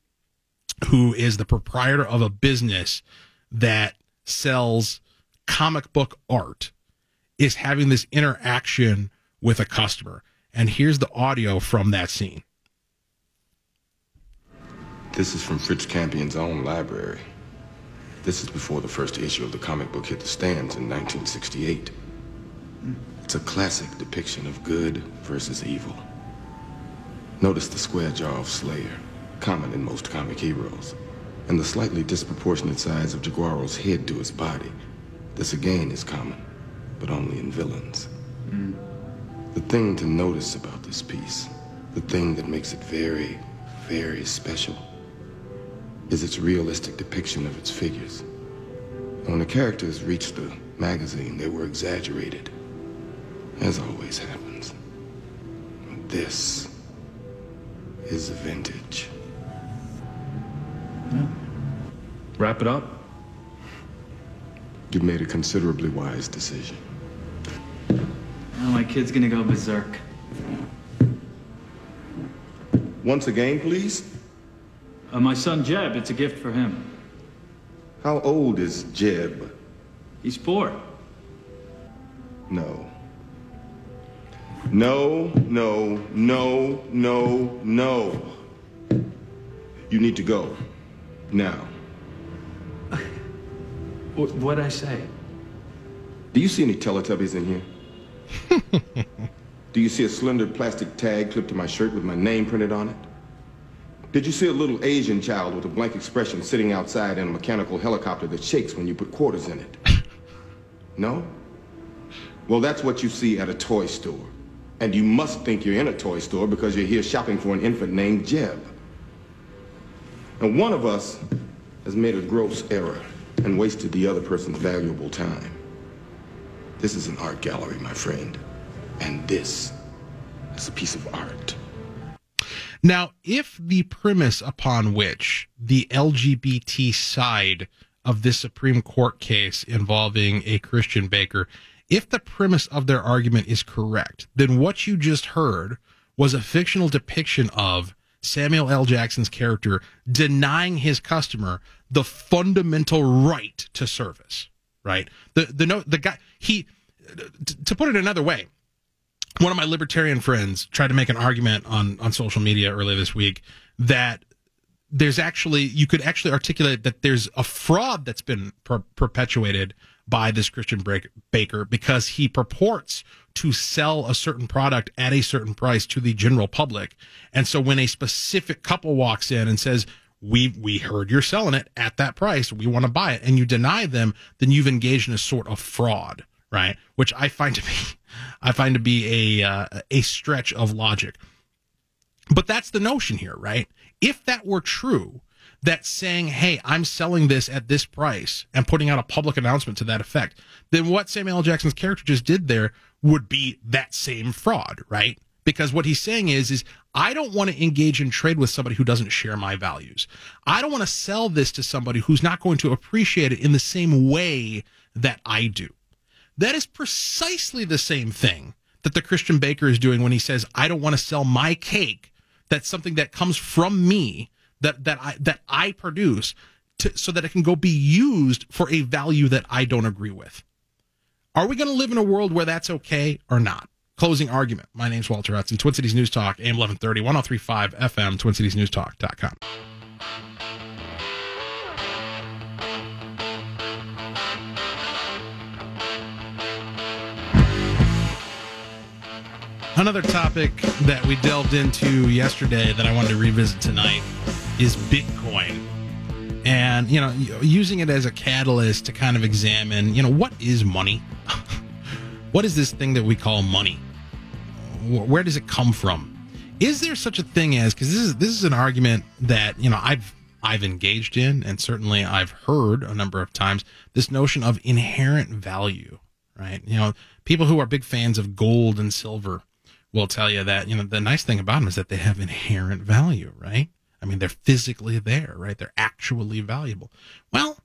who is the proprietor of a business that sells comic book art, is having this interaction with a customer. And here's the audio from that scene. This is from Fritz Campion's own library. This is before the first issue of the comic book hit the stands in 1968. It's a classic depiction of good versus evil. Notice the square jaw of Slayer, common in most comic heroes, and the slightly disproportionate size of Jaguaro's head to his body. This again is common, but only in villains. The thing to notice about this piece, the thing that makes it very, very special, is its realistic depiction of its figures. When the characters reached the magazine, they were exaggerated, as always happens. This is vintage. Yeah. Wrap it up. You've made a considerably wise decision. Now my kid's gonna go berserk. Once again, please. My son Jeb, it's a gift for him. How old is Jeb? He's 4. No. No, no, no, no, no. You need to go. Now. What'd I say? Do you see any Teletubbies in here? Do you see a slender plastic tag clipped to my shirt with my name printed on it? Did you see a little Asian child with a blank expression sitting outside in a mechanical helicopter that shakes when you put quarters in it? No? Well, that's what you see at a toy store. And you must think you're in a toy store because you're here shopping for an infant named Jeb. And one of us has made a gross error. and wasted the other person's valuable time. This is an art gallery, my friend, and this is a piece of art. Now, if the premise upon which the LGBT side of this Supreme Court case involving a Christian baker, if the premise of their argument is correct, then what you just heard was a fictional depiction of Samuel L. Jackson's character denying his customer the fundamental right to service, right? The guy, to put it another way, one of my libertarian friends tried to make an argument on social media earlier this week that you could actually articulate that there's a fraud that's been perpetuated by this Christian baker because he purports to sell a certain product at a certain price to the general public. And so when a specific couple walks in and says, we heard you're selling it at that price, we want to buy it, and you deny them, then you've engaged in a sort of fraud, right? Which I find to be a stretch of logic. But that's the notion here, right? If that were true, that saying, hey, I'm selling this at this price and putting out a public announcement to that effect, then what Samuel L. Jackson's character just did there would be that same fraud, right? Because what he's saying is I don't want to engage in trade with somebody who doesn't share my values. I don't want to sell this to somebody who's not going to appreciate it in the same way that I do. That is precisely the same thing that the Christian baker is doing when he says, I don't want to sell my cake. That's something that comes from me, that I produce, so that it can go be used for a value that I don't agree with. Are we going to live in a world where that's okay or not? Closing argument. My name's Walter Hudson, Twin Cities News Talk, AM 1130, 103.5 FM, TwinCitiesNewsTalk.com. Another topic that we delved into yesterday that I wanted to revisit tonight is Bitcoin. And, using it as a catalyst to kind of examine, what is money? What is this thing that we call money? Where does it come from? Is there such a thing as, because this is an argument that, I've engaged in, and certainly I've heard a number of times, this notion of inherent value, right? People who are big fans of gold and silver will tell you that, the nice thing about them is that they have inherent value, right? I mean, they're physically there, right? They're actually valuable. Well,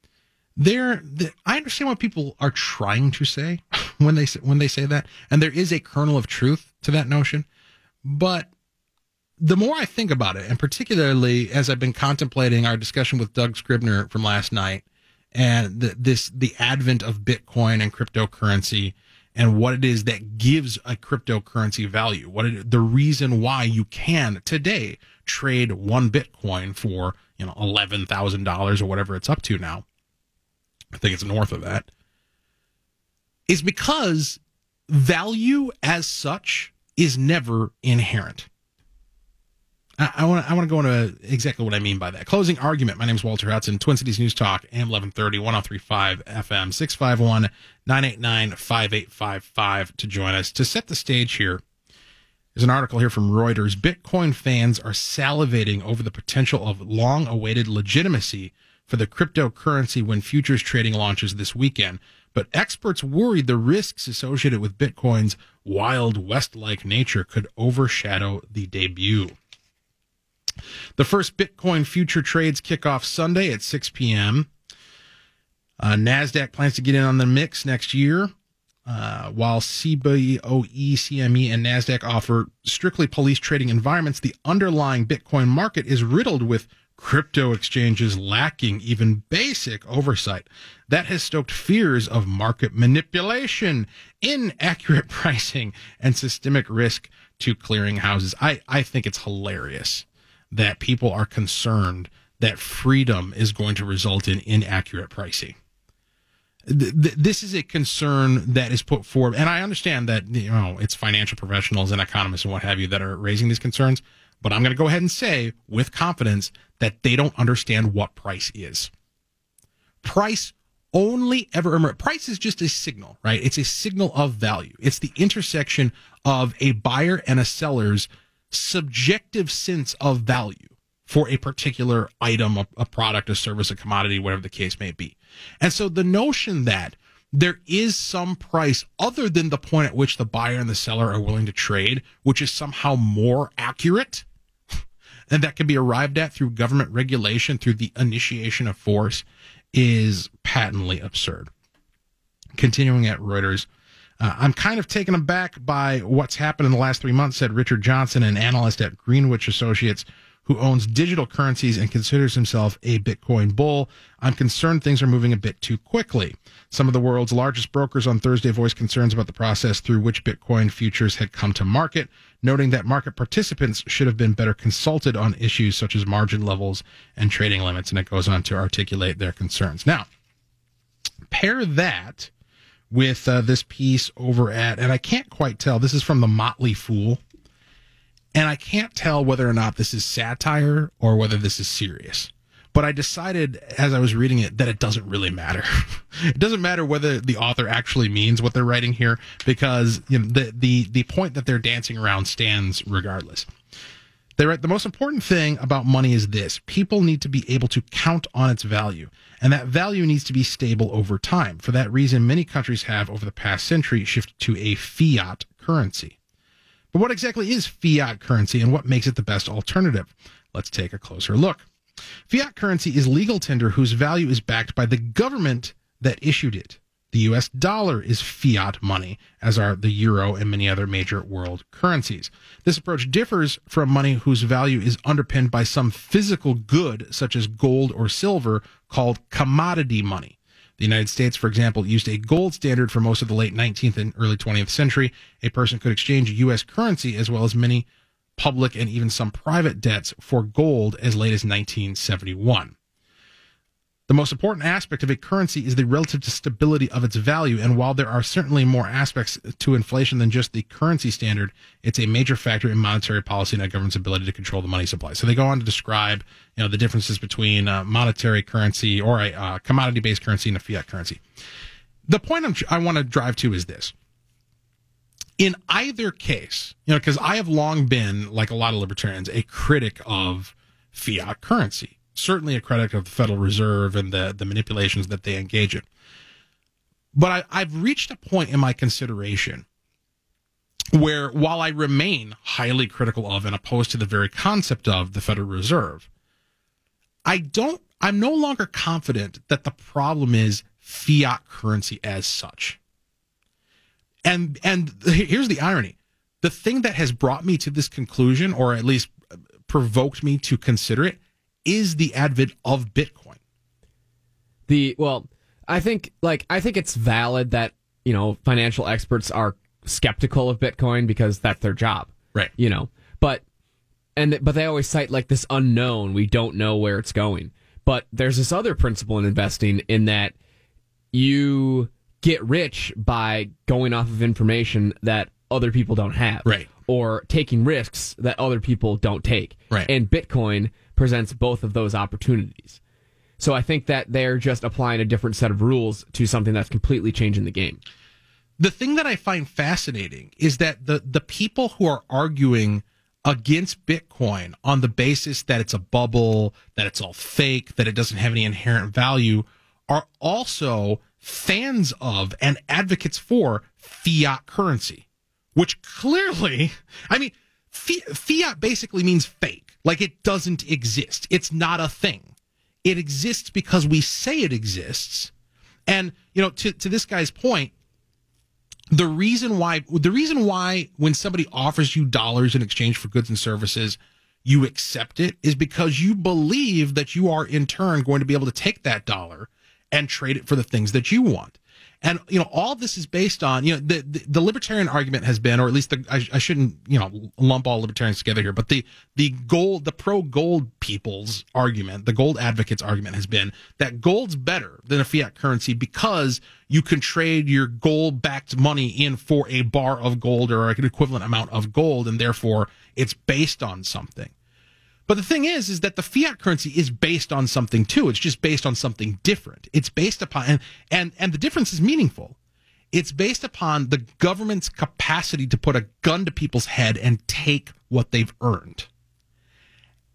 I understand what people are trying to say when they say that, and there is a kernel of truth to that notion. But the more I think about it, and particularly as I've been contemplating our discussion with Doug Scribner from last night, and the advent of Bitcoin and cryptocurrency, and what it is that gives a cryptocurrency value, the reason why you can today trade one Bitcoin for $11,000 or whatever it's up to now. I think it's north of that. Is because value as such is never inherent. I want to go into exactly what I mean by that. Closing argument. My name is Walter Hudson, Twin Cities News Talk, AM 1130, 103.5 FM, 651-989-5855 to join us. To set the stage here, there's an article here from Reuters. Bitcoin fans are salivating over the potential of long-awaited legitimacy for the cryptocurrency when futures trading launches this weekend. But experts worry the risks associated with Bitcoin's Wild West-like nature could overshadow the debut. The first Bitcoin future trades kick off Sunday at 6 p.m. NASDAQ plans to get in on the mix next year, while CBOE, CME, and NASDAQ offer strictly police trading environments. The underlying Bitcoin market is riddled with crypto exchanges lacking even basic oversight. That has stoked fears of market manipulation, inaccurate pricing, and systemic risk to clearinghouses. I think it's hilarious that people are concerned that freedom is going to result in inaccurate pricing. This is a concern that is put forward, and I understand that it's financial professionals and economists and what have you that are raising these concerns, but I'm going to go ahead and say with confidence that they don't understand what price is. Price is just a signal, right? It's a signal of value. It's the intersection of a buyer and a seller's subjective sense of value. for a particular item, a product, a service, a commodity, whatever the case may be. And so the notion that there is some price other than the point at which the buyer and the seller are willing to trade, which is somehow more accurate, and that can be arrived at through government regulation, through the initiation of force, is patently absurd. Continuing at Reuters, I'm kind of taken aback by what's happened in the last 3 months, said Richard Johnson, an analyst at Greenwich Associates, who owns digital currencies and considers himself a Bitcoin bull. I'm concerned things are moving a bit too quickly. Some of the world's largest brokers on Thursday voiced concerns about the process through which Bitcoin futures had come to market, noting that market participants should have been better consulted on issues such as margin levels and trading limits. And it goes on to articulate their concerns. Now, pair that with this piece over at, and I can't quite tell, this is from the Motley Fool, and I can't tell whether or not this is satire or whether this is serious. But I decided as I was reading it that it doesn't really matter. It doesn't matter whether the author actually means what they're writing here, because the point that they're dancing around stands regardless. They write, the most important thing about money is this: people need to be able to count on its value, and that value needs to be stable over time. For that reason, many countries have, over the past century, shifted to a fiat currency. But what exactly is fiat currency, and what makes it the best alternative? Let's take a closer look. Fiat currency is legal tender whose value is backed by the government that issued it. The U.S. dollar is fiat money, as are the euro and many other major world currencies. This approach differs from money whose value is underpinned by some physical good, such as gold or silver, called commodity money. The United States, for example, used a gold standard for most of the late 19th and early 20th century. A person could exchange U.S. currency as well as many public and even some private debts for gold as late as 1971. The most important aspect of a currency is the relative stability of its value, and while there are certainly more aspects to inflation than just the currency standard, it's a major factor in monetary policy and a government's ability to control the money supply. So they go on to describe, the differences between monetary currency or a commodity-based currency and a fiat currency. The point I want to drive to is this. In either case, because I have long been, like a lot of libertarians, a critic of fiat currency. Certainly a critic of the Federal Reserve and the manipulations that they engage in. But I've reached a point in my consideration where, while I remain highly critical of and opposed to the very concept of the Federal Reserve, I'm no longer confident that the problem is fiat currency as such. And here's the irony. The thing that has brought me to this conclusion, or at least provoked me to consider it, is the advent of Bitcoin. I think it's valid that, financial experts are skeptical of Bitcoin because that's their job. Right. But they always cite like this unknown, we don't know where it's going. But there's this other principle in investing in that you get rich by going off of information that other people don't have. Right. Or taking risks that other people don't take. Right. And Bitcoin presents both of those opportunities. So I think that they're just applying a different set of rules to something that's completely changing the game. The thing that I find fascinating is that the people who are arguing against Bitcoin on the basis that it's a bubble, that it's all fake, that it doesn't have any inherent value, are also fans of and advocates for fiat currency, which clearly, fiat basically means fake. Like, it doesn't exist. It's not a thing. It exists because we say it exists. And, to this guy's point, the reason why when somebody offers you dollars in exchange for goods and services, you accept it is because you believe that you are in turn going to be able to take that dollar and trade it for the things that you want. And, all this is based on, the libertarian argument has been, or at least I shouldn't, lump all libertarians together here, but the pro-gold people's argument, the gold advocates' argument has been that gold's better than a fiat currency because you can trade your gold-backed money in for a bar of gold or an equivalent amount of gold, and therefore it's based on something. But the thing is that the fiat currency is based on something too. It's just based on something different. It's based upon, and the difference is meaningful. It's based upon the government's capacity to put a gun to people's head and take what they've earned.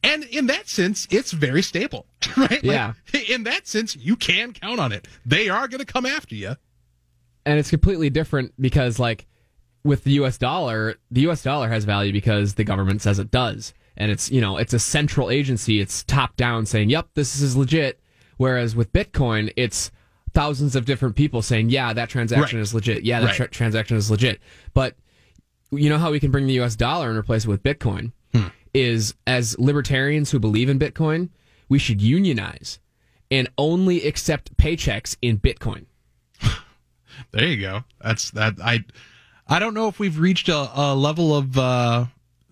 And in that sense, it's very stable, right? Yeah. Like, in that sense, you can count on it. They are going to come after you. And it's completely different because, like, with the U.S. dollar has value because the government says it does. And it's, it's a central agency. It's top down saying, yep, this is legit. Whereas with Bitcoin, it's thousands of different people saying, yeah, that transaction is legit. Yeah, that transaction is legit. But you know how we can bring the U.S. dollar and replace it with Bitcoin? Is as libertarians who believe in Bitcoin, we should unionize and only accept paychecks in Bitcoin. There you go. That's that. I don't know if we've reached a level of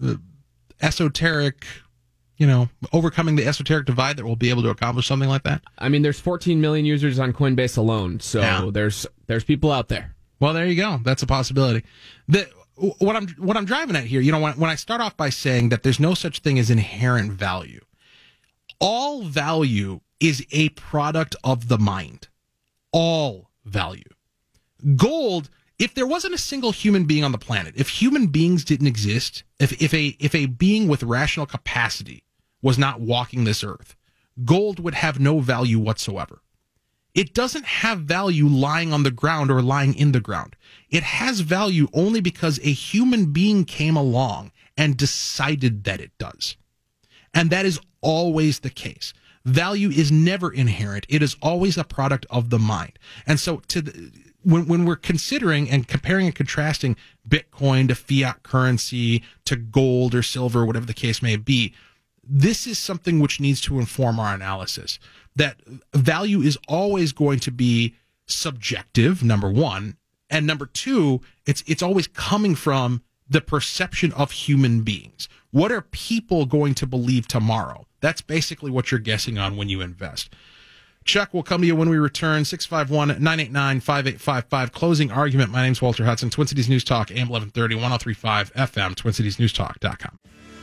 esoteric, overcoming the esoteric divide that we'll be able to accomplish something like that. I mean, there's 14 million users on Coinbase alone, so there's people out there. Well, there you go. That's a possibility. What I'm driving at here, when I start off by saying that there's no such thing as inherent value, all value is a product of the mind. All value. Gold, if there wasn't a single human being on the planet, if human beings didn't exist, if a being with rational capacity was not walking this earth, gold would have no value whatsoever. It doesn't have value lying on the ground or lying in the ground. It has value only because a human being came along and decided that it does. And that is always the case. Value is never inherent. It is always a product of the mind. And so when we're considering and comparing and contrasting Bitcoin to fiat currency, to gold or silver, whatever the case may be, this is something which needs to inform our analysis. That value is always going to be subjective, number one, and number two, it's always coming from the perception of human beings. What are people going to believe tomorrow? That's basically what you're guessing on when you invest. Chuck, we'll come to you when we return. 651-989-5855. Closing argument. My name's Walter Hudson. Twin Cities News Talk, AM 1130, 103.5 FM, TwinCitiesNewsTalk.com.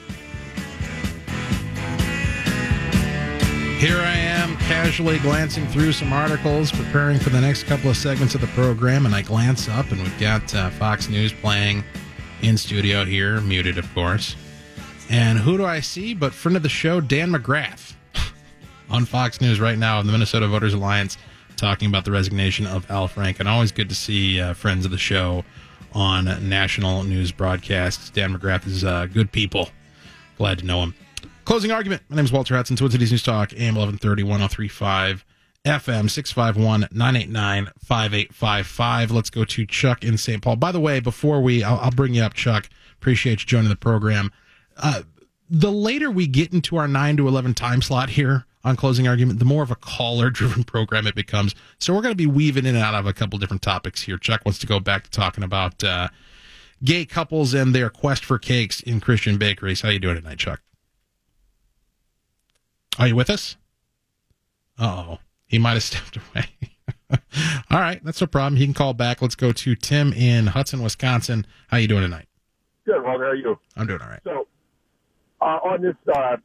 Here I am, casually glancing through some articles, preparing for the next couple of segments of the program, and I glance up, and we've got Fox News playing in studio here, muted, of course. And who do I see but friend of the show, Dan McGrath, on Fox News right now of the Minnesota Voters Alliance, talking about the resignation of Al Franken. Always good to see friends of the show on national news broadcasts. Dan McGrath is good people. Glad to know him. Closing argument. My name is Walter Hudson, Twin Cities News Talk, AM 1130, 103.5 FM, 651-989-5855. Let's go to Chuck in St. Paul. By the way, before I'll bring you up, Chuck. Appreciate you joining the program. The later we get into our 9 to 11 time slot here on Closing Argument, the more of a caller-driven program it becomes. So we're going to be weaving in and out of a couple different topics here. Chuck wants to go back to talking about gay couples and their quest for cakes in Christian bakeries. How you doing tonight, Chuck? Are you with us? Uh-oh. He might have stepped away. All right, that's no problem. He can call back. Let's go to Tim in Hudson, Wisconsin. How you doing tonight? Good, Walter. How are you? I'm doing all right. So, on this,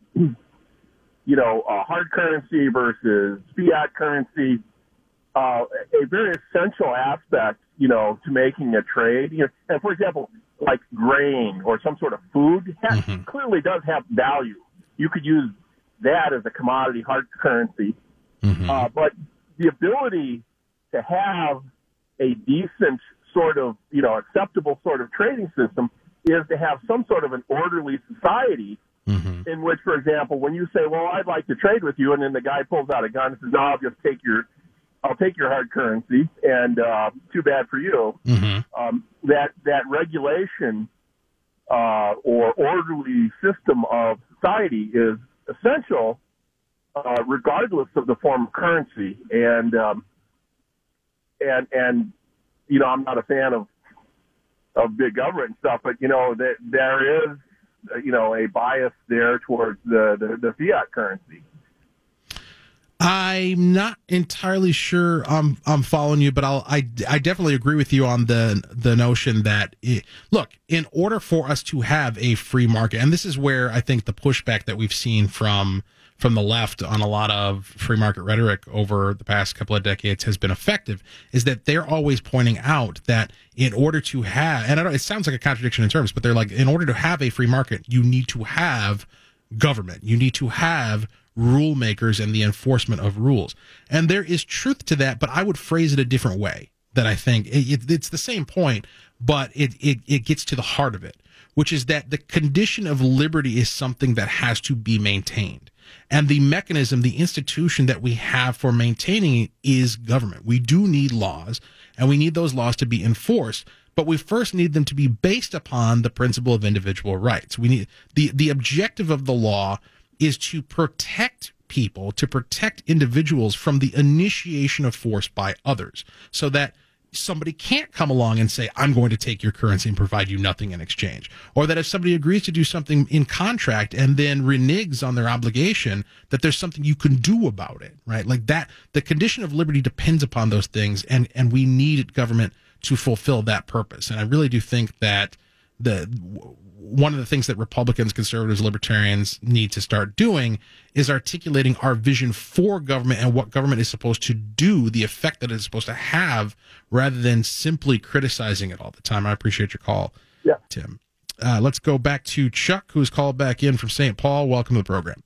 hard currency versus fiat currency, a very essential aspect, to making a trade. And for example, like grain or some sort of food clearly does have value. You could use that as a commodity, hard currency. But the ability to have a decent sort of, acceptable sort of trading system is to have some sort of an orderly society in which, for example, when you say, well, I'd like to trade with you, and then the guy pulls out a gun and says, no, I'll take your hard currency, and too bad for you. That regulation or orderly system of society is essential regardless of the form of currency. And I'm not a fan of big government and stuff, but that there is a bias there towards the fiat currency. I'm not entirely sure I'm following you, but I definitely agree with you on the notion that look, in order for us to have a free market, and this is where I think the pushback that we've seen from the left on a lot of free market rhetoric over the past couple of decades has been effective, is that they're always pointing out that in order to have, and it sounds like a contradiction in terms, but they're like, in order to have a free market, you need to have government. You need to have rule makers and the enforcement of rules. And there is truth to that, but I would phrase it a different way. That I think it's the same point, but it gets to the heart of it, which is that the condition of liberty is something that has to be maintained. And the mechanism, the institution that we have for maintaining it is government. We do need laws, and we need those laws to be enforced, but we first need them to be based upon the principle of individual rights. We need the objective of the law is to protect people, to protect individuals from the initiation of force by others, so that somebody can't come along and say, I'm going to take your currency and provide you nothing in exchange. Or that if somebody agrees to do something in contract and then reneges on their obligation, that there's something you can do about it, right? Like that, the condition of liberty depends upon those things, and we need government to fulfill that purpose. And I really do think that one of the things that Republicans, conservatives, libertarians need to start doing is articulating our vision for government and what government is supposed to do, the effect that it's supposed to have, rather than simply criticizing it all the time. I appreciate your call, Tim. Let's go back to Chuck, who's called back in from St. Paul. Welcome to the program.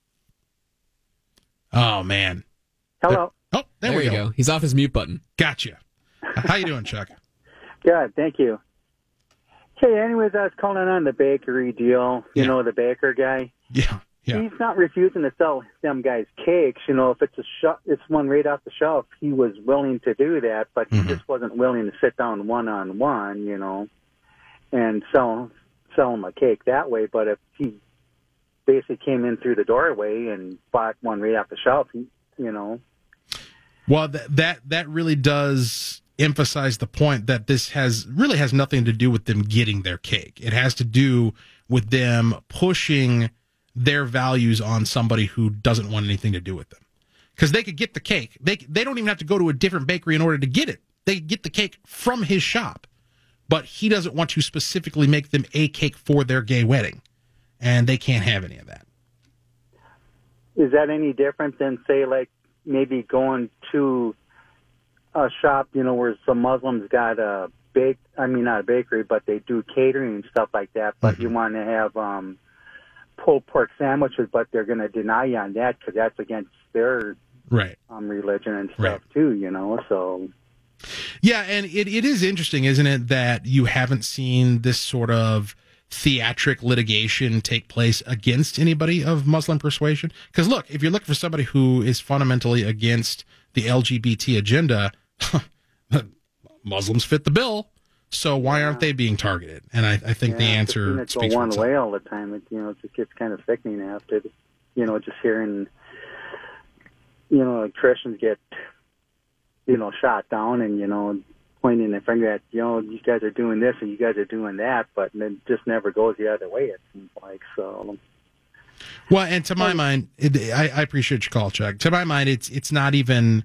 Oh, man. Hello. There we go. He's off his mute button. Gotcha. How you doing, Chuck? Good, thank you. Hey, anyways, I was calling on the bakery deal. You know, the baker guy. Yeah. He's not refusing to sell them guys cakes. You know, if it's one right off the shelf, he was willing to do that, but he just wasn't willing to sit down one-on-one, you know, and sell them a cake that way. But if he basically came in through the doorway and bought one right off the shelf, you know. Well, that really does emphasize the point that this really has nothing to do with them getting their cake. It has to do with them pushing their values on somebody who doesn't want anything to do with them. Because they could get the cake. They don't even have to go to a different bakery in order to get it. They could get the cake from his shop. But he doesn't want to specifically make them a cake for their gay wedding. And they can't have any of that. Is that any different than, say, like maybe going to a shop, you know, where some Muslims got not a bakery, but they do catering and stuff like that, but you want to have pulled pork sandwiches, but they're going to deny you on that because that's against their religion and stuff too, you know, so. Yeah, and it is interesting, isn't it, that you haven't seen this sort of theatric litigation take place against anybody of Muslim persuasion? Because look, if you're looking for somebody who is fundamentally against the LGBT agenda, Muslims fit the bill. So why aren't they being targeted? And I think the answer speaks for one itself. way all the time. It just gets kind of sickening after, just hearing, like Christians get, shot down and, pointing the finger at, you guys are doing this and you guys are doing that, but it just never goes the other way, it seems like. So. Well, and to my mind, I appreciate your call, Chuck. To my mind, it's not even.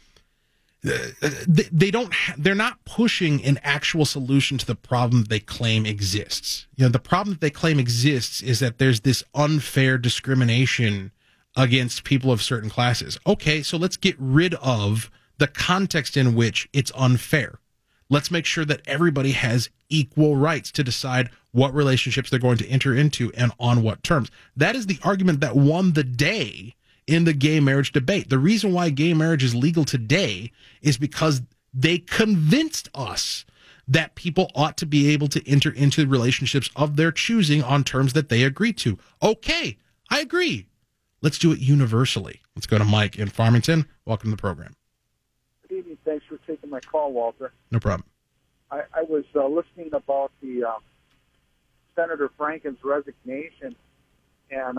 They're not pushing an actual solution to the problem they claim exists. The problem that they claim exists is that there's this unfair discrimination against people of certain classes. Okay, so let's get rid of the context in which it's unfair. Let's make sure that everybody has equal rights to decide what relationships they're going to enter into and on what terms. That is the argument that won the day in the gay marriage debate. The reason why gay marriage is legal today is because they convinced us that people ought to be able to enter into relationships of their choosing on terms that they agree to. Okay, I agree. Let's do it universally. Let's go to Mike in Farmington. Welcome to the program. Good evening. Thanks for taking my call, Walter. No problem. I was listening about the Senator Franken's resignation, and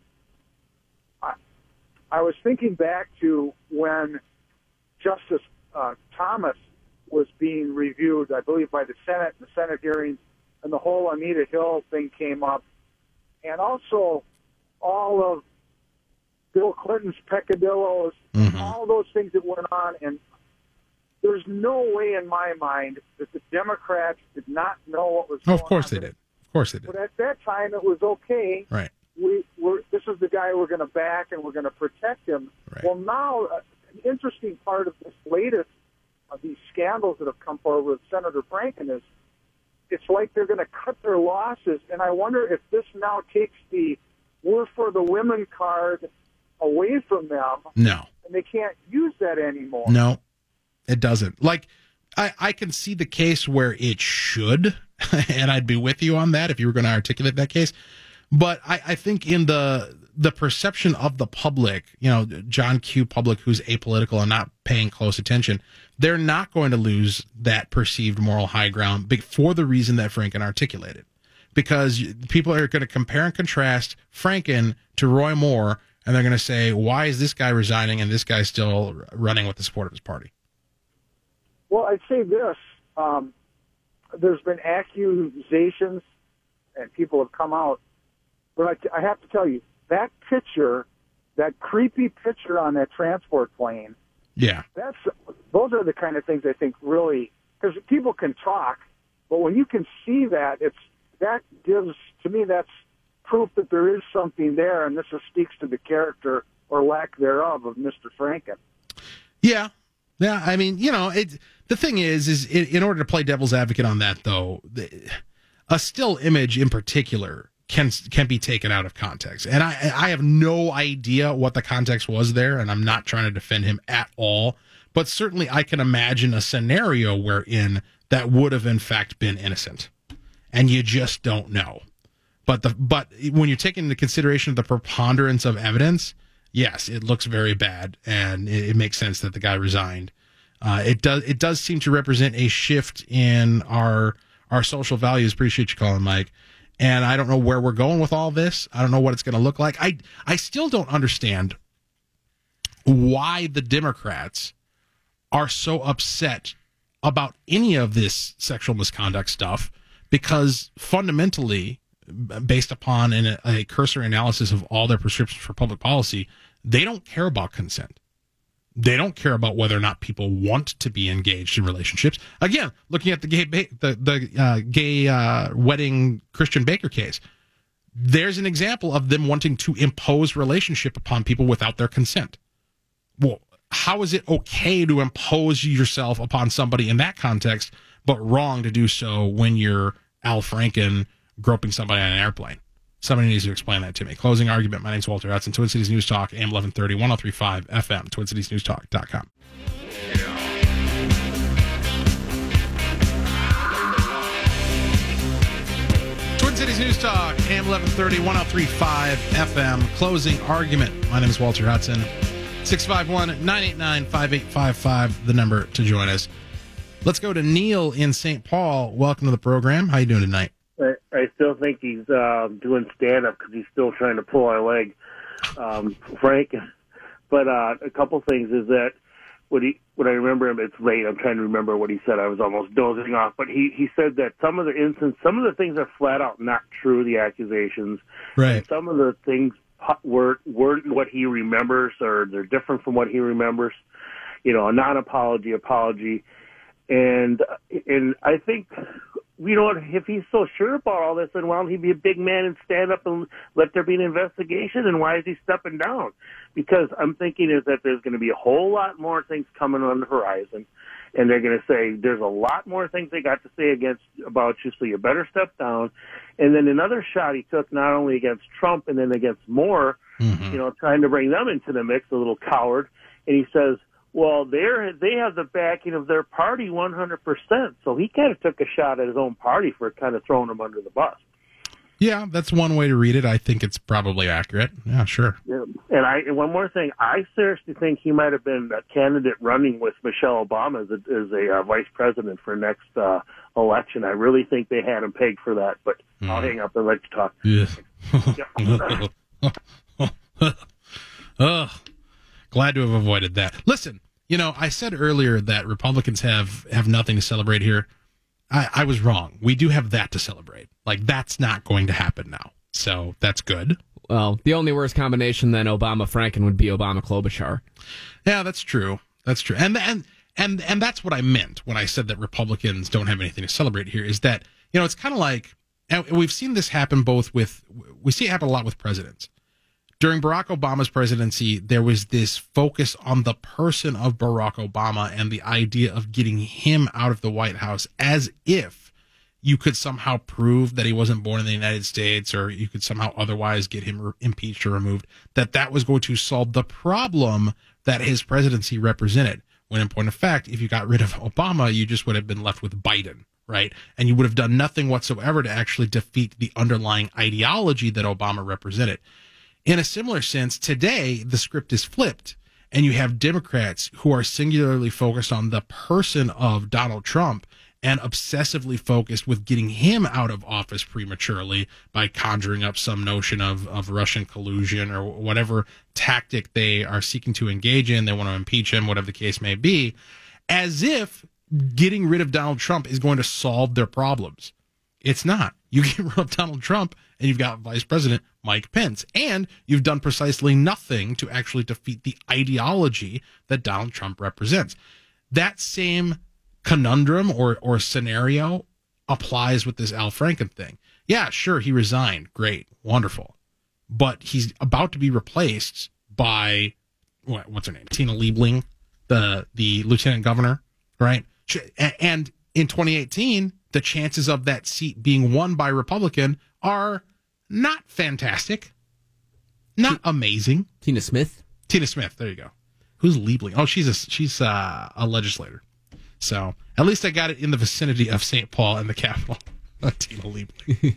I was thinking back to when Justice Thomas was being reviewed, I believe, by the Senate hearings, and the whole Anita Hill thing came up, and also all of Bill Clinton's peccadillos, all those things that went on, and there's no way in my mind that the Democrats did not know what was going on. Of course they did. Of course they did. But at that time, it was okay. Right. This is the guy we're going to back and we're going to protect him. Right. Well, now, an interesting part of this latest of these scandals that have come forward with Senator Franken is it's like they're going to cut their losses, and I wonder if this now takes the we're for the women card away from them. No. And they can't use that anymore. No, it doesn't. Like, I can see the case where it should, and I'd be with you on that if you were going to articulate that case. But I think in the perception of the public, John Q. public who's apolitical and not paying close attention, they're not going to lose that perceived moral high ground for the reason that Franken articulated. Because people are going to compare and contrast Franken to Roy Moore, and they're going to say, why is this guy resigning and this guy still running with the support of his party? Well, I'd say this. There's been accusations, and people have come out. But I have to tell you, that picture, that creepy picture on that transport plane, those are the kind of things I think really, because people can talk, but when you can see that, that gives, to me, that's proof that there is something there, and this speaks to the character or lack thereof of Mr. Franken. Yeah. I mean, the thing is in order to play devil's advocate on that, though, a still image in particular can be taken out of context. And I have no idea what the context was there, and I'm not trying to defend him at all. But certainly I can imagine a scenario wherein that would have, in fact, been innocent. And you just don't know. But when you're taking into consideration the preponderance of evidence, yes, it looks very bad, and it makes sense that the guy resigned. It does seem to represent a shift in our social values. Appreciate you calling, Mike. And I don't know where we're going with all this. I don't know what it's going to look like. I still don't understand why the Democrats are so upset about any of this sexual misconduct stuff, because fundamentally, based upon a cursory analysis of all their prescriptions for public policy, they don't care about consent. They don't care about whether or not people want to be engaged in relationships. Again, looking at the gay wedding Christian Baker case, there's an example of them wanting to impose relationship upon people without their consent. Well, how is it okay to impose yourself upon somebody in that context, but wrong to do so when you're Al Franken groping somebody on an airplane? Somebody needs to explain that to me. Closing argument. My name's Walter Hudson. Twin Cities News Talk, AM 1130, 103.5 FM, TwinCitiesNewsTalk.com. Twin Cities News Talk, AM 1130, 103.5 FM. Closing argument. My name is Walter Hudson. 651-989-5855, the number to join us. Let's go to Neil in St. Paul. Welcome to the program. How you doing tonight? I still think he's doing stand-up because he's still trying to pull our leg, Frank. But a couple things is that when I remember him, it's late. I'm trying to remember what he said. I was almost dozing off. But he said that some of the things are flat out not true, the accusations. Right. And some of the things weren't what he remembers, or they're different from what he remembers. A non-apology, apology. And I think, if he's so sure about all this, then why don't he be a big man and stand up and let there be an investigation? And why is he stepping down? Because I'm thinking is that there's going to be a whole lot more things coming on the horizon, and they're going to say there's a lot more things they got to say about you, so you better step down. And then another shot he took not only against Trump and then against Moore, trying to bring them into the mix, a little coward. And he says, well, they have the backing of their party 100%. So he kind of took a shot at his own party for kind of throwing them under the bus. Yeah, that's one way to read it. I think it's probably accurate. Yeah, sure. Yeah. And one more thing, I seriously think he might have been a candidate running with Michelle Obama as a vice president for next election. I really think they had him pegged for that. But I'll hang up and let you talk. Yeah. Glad to have avoided that. Listen, I said earlier that Republicans have nothing to celebrate here. I was wrong. We do have that to celebrate. That's not going to happen now. So that's good. Well, the only worse combination than Obama-Franken would be Obama-Klobuchar. Yeah, that's true. That's true. And that's what I meant when I said that Republicans don't have anything to celebrate here, is that, it's kind of like, and we've seen this happen we see it happen a lot with presidents. During Barack Obama's presidency, there was this focus on the person of Barack Obama and the idea of getting him out of the White House, as if you could somehow prove that he wasn't born in the United States, or you could somehow otherwise get him impeached or removed, that was going to solve the problem that his presidency represented. When in point of fact, if you got rid of Obama, you just would have been left with Biden, right? And you would have done nothing whatsoever to actually defeat the underlying ideology that Obama represented. In a similar sense, today, the script is flipped, and you have Democrats who are singularly focused on the person of Donald Trump and obsessively focused with getting him out of office prematurely by conjuring up some notion of Russian collusion or whatever tactic they are seeking to engage in. They want to impeach him, whatever the case may be, as if getting rid of Donald Trump is going to solve their problems. It's not. You get rid of Donald Trump and you've got Vice President Mike Pence, and you've done precisely nothing to actually defeat the ideology that Donald Trump represents. That same conundrum or scenario applies with this Al Franken thing. Yeah, sure, he resigned. Great, wonderful. But he's about to be replaced by, what's her name? Tina Liebling, the lieutenant governor, right? And in 2018, the chances of that seat being won by a Republican are not fantastic, not amazing. Tina Smith, there you go. Who's Liebling? Oh, she's a legislator. So at least I got it in the vicinity of St. Paul and the Capitol. Tina Liebling.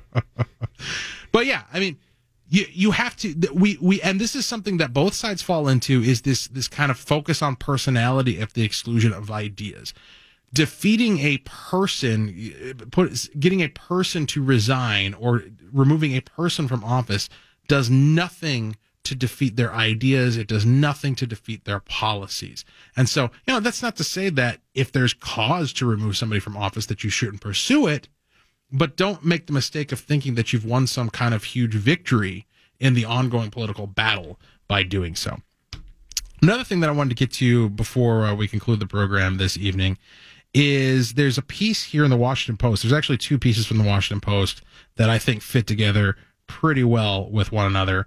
But yeah, I mean, you have to. We and this is something that both sides fall into, is this kind of focus on personality at the exclusion of ideas. Defeating a person, getting a person to resign or removing a person from office does nothing to defeat their ideas. It does nothing to defeat their policies. And so, that's not to say that if there's cause to remove somebody from office that you shouldn't pursue it, but don't make the mistake of thinking that you've won some kind of huge victory in the ongoing political battle by doing so. Another thing that I wanted to get to before we conclude the program this evening is there's a piece here in the Washington Post. There's actually two pieces from the Washington Post that I think fit together pretty well with one another.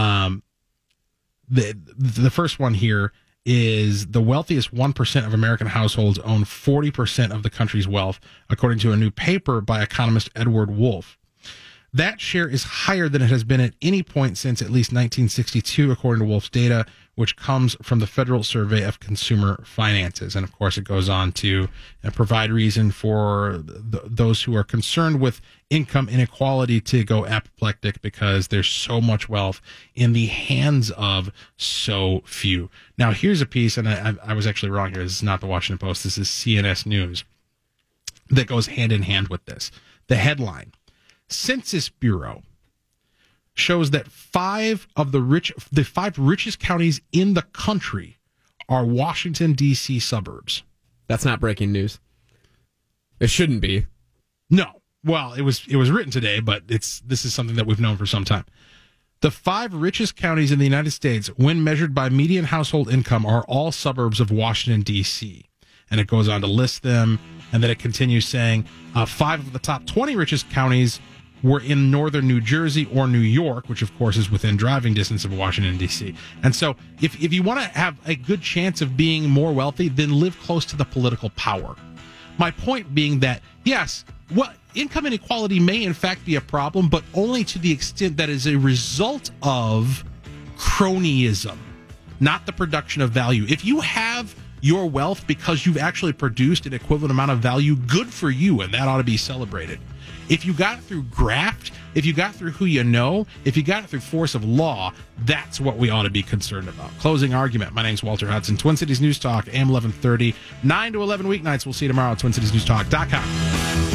The first one here is the wealthiest 1% of American households own 40% of the country's wealth, according to a new paper by economist Edward Wolf. That share is higher than it has been at any point since at least 1962, according to Wolf's data, which comes from the Federal Survey of Consumer Finances. And of course, it goes on to provide reason for those who are concerned with income inequality to go apoplectic, because there's so much wealth in the hands of so few. Now, here's a piece, and I was actually wrong here. This is not the Washington Post. This is CNS News that goes hand in hand with this. The headline: Census Bureau shows that the five richest counties in the country are Washington, D.C. suburbs. That's not breaking news. It shouldn't be. No. Well, it was written today, but this is something that we've known for some time. The five richest counties in the United States, when measured by median household income, are all suburbs of Washington, D.C. And it goes on to list them, and then it continues saying 5 of the top 20 richest counties were in northern New Jersey or New York, which of course is within driving distance of Washington, D.C. And so if you want to have a good chance of being more wealthy, then live close to the political power. My point being that, yes, income inequality may in fact be a problem, but only to the extent that is a result of cronyism, not the production of value. If you have your wealth because you've actually produced an equivalent amount of value, good for you, and that ought to be celebrated. If you got it through graft, if you got it through who you know, if you got it through force of law, that's what we ought to be concerned about. Closing argument. My name's Walter Hudson. Twin Cities News Talk, AM 1130, 9 to 11 weeknights. We'll see you tomorrow at TwinCitiesNewsTalk.com.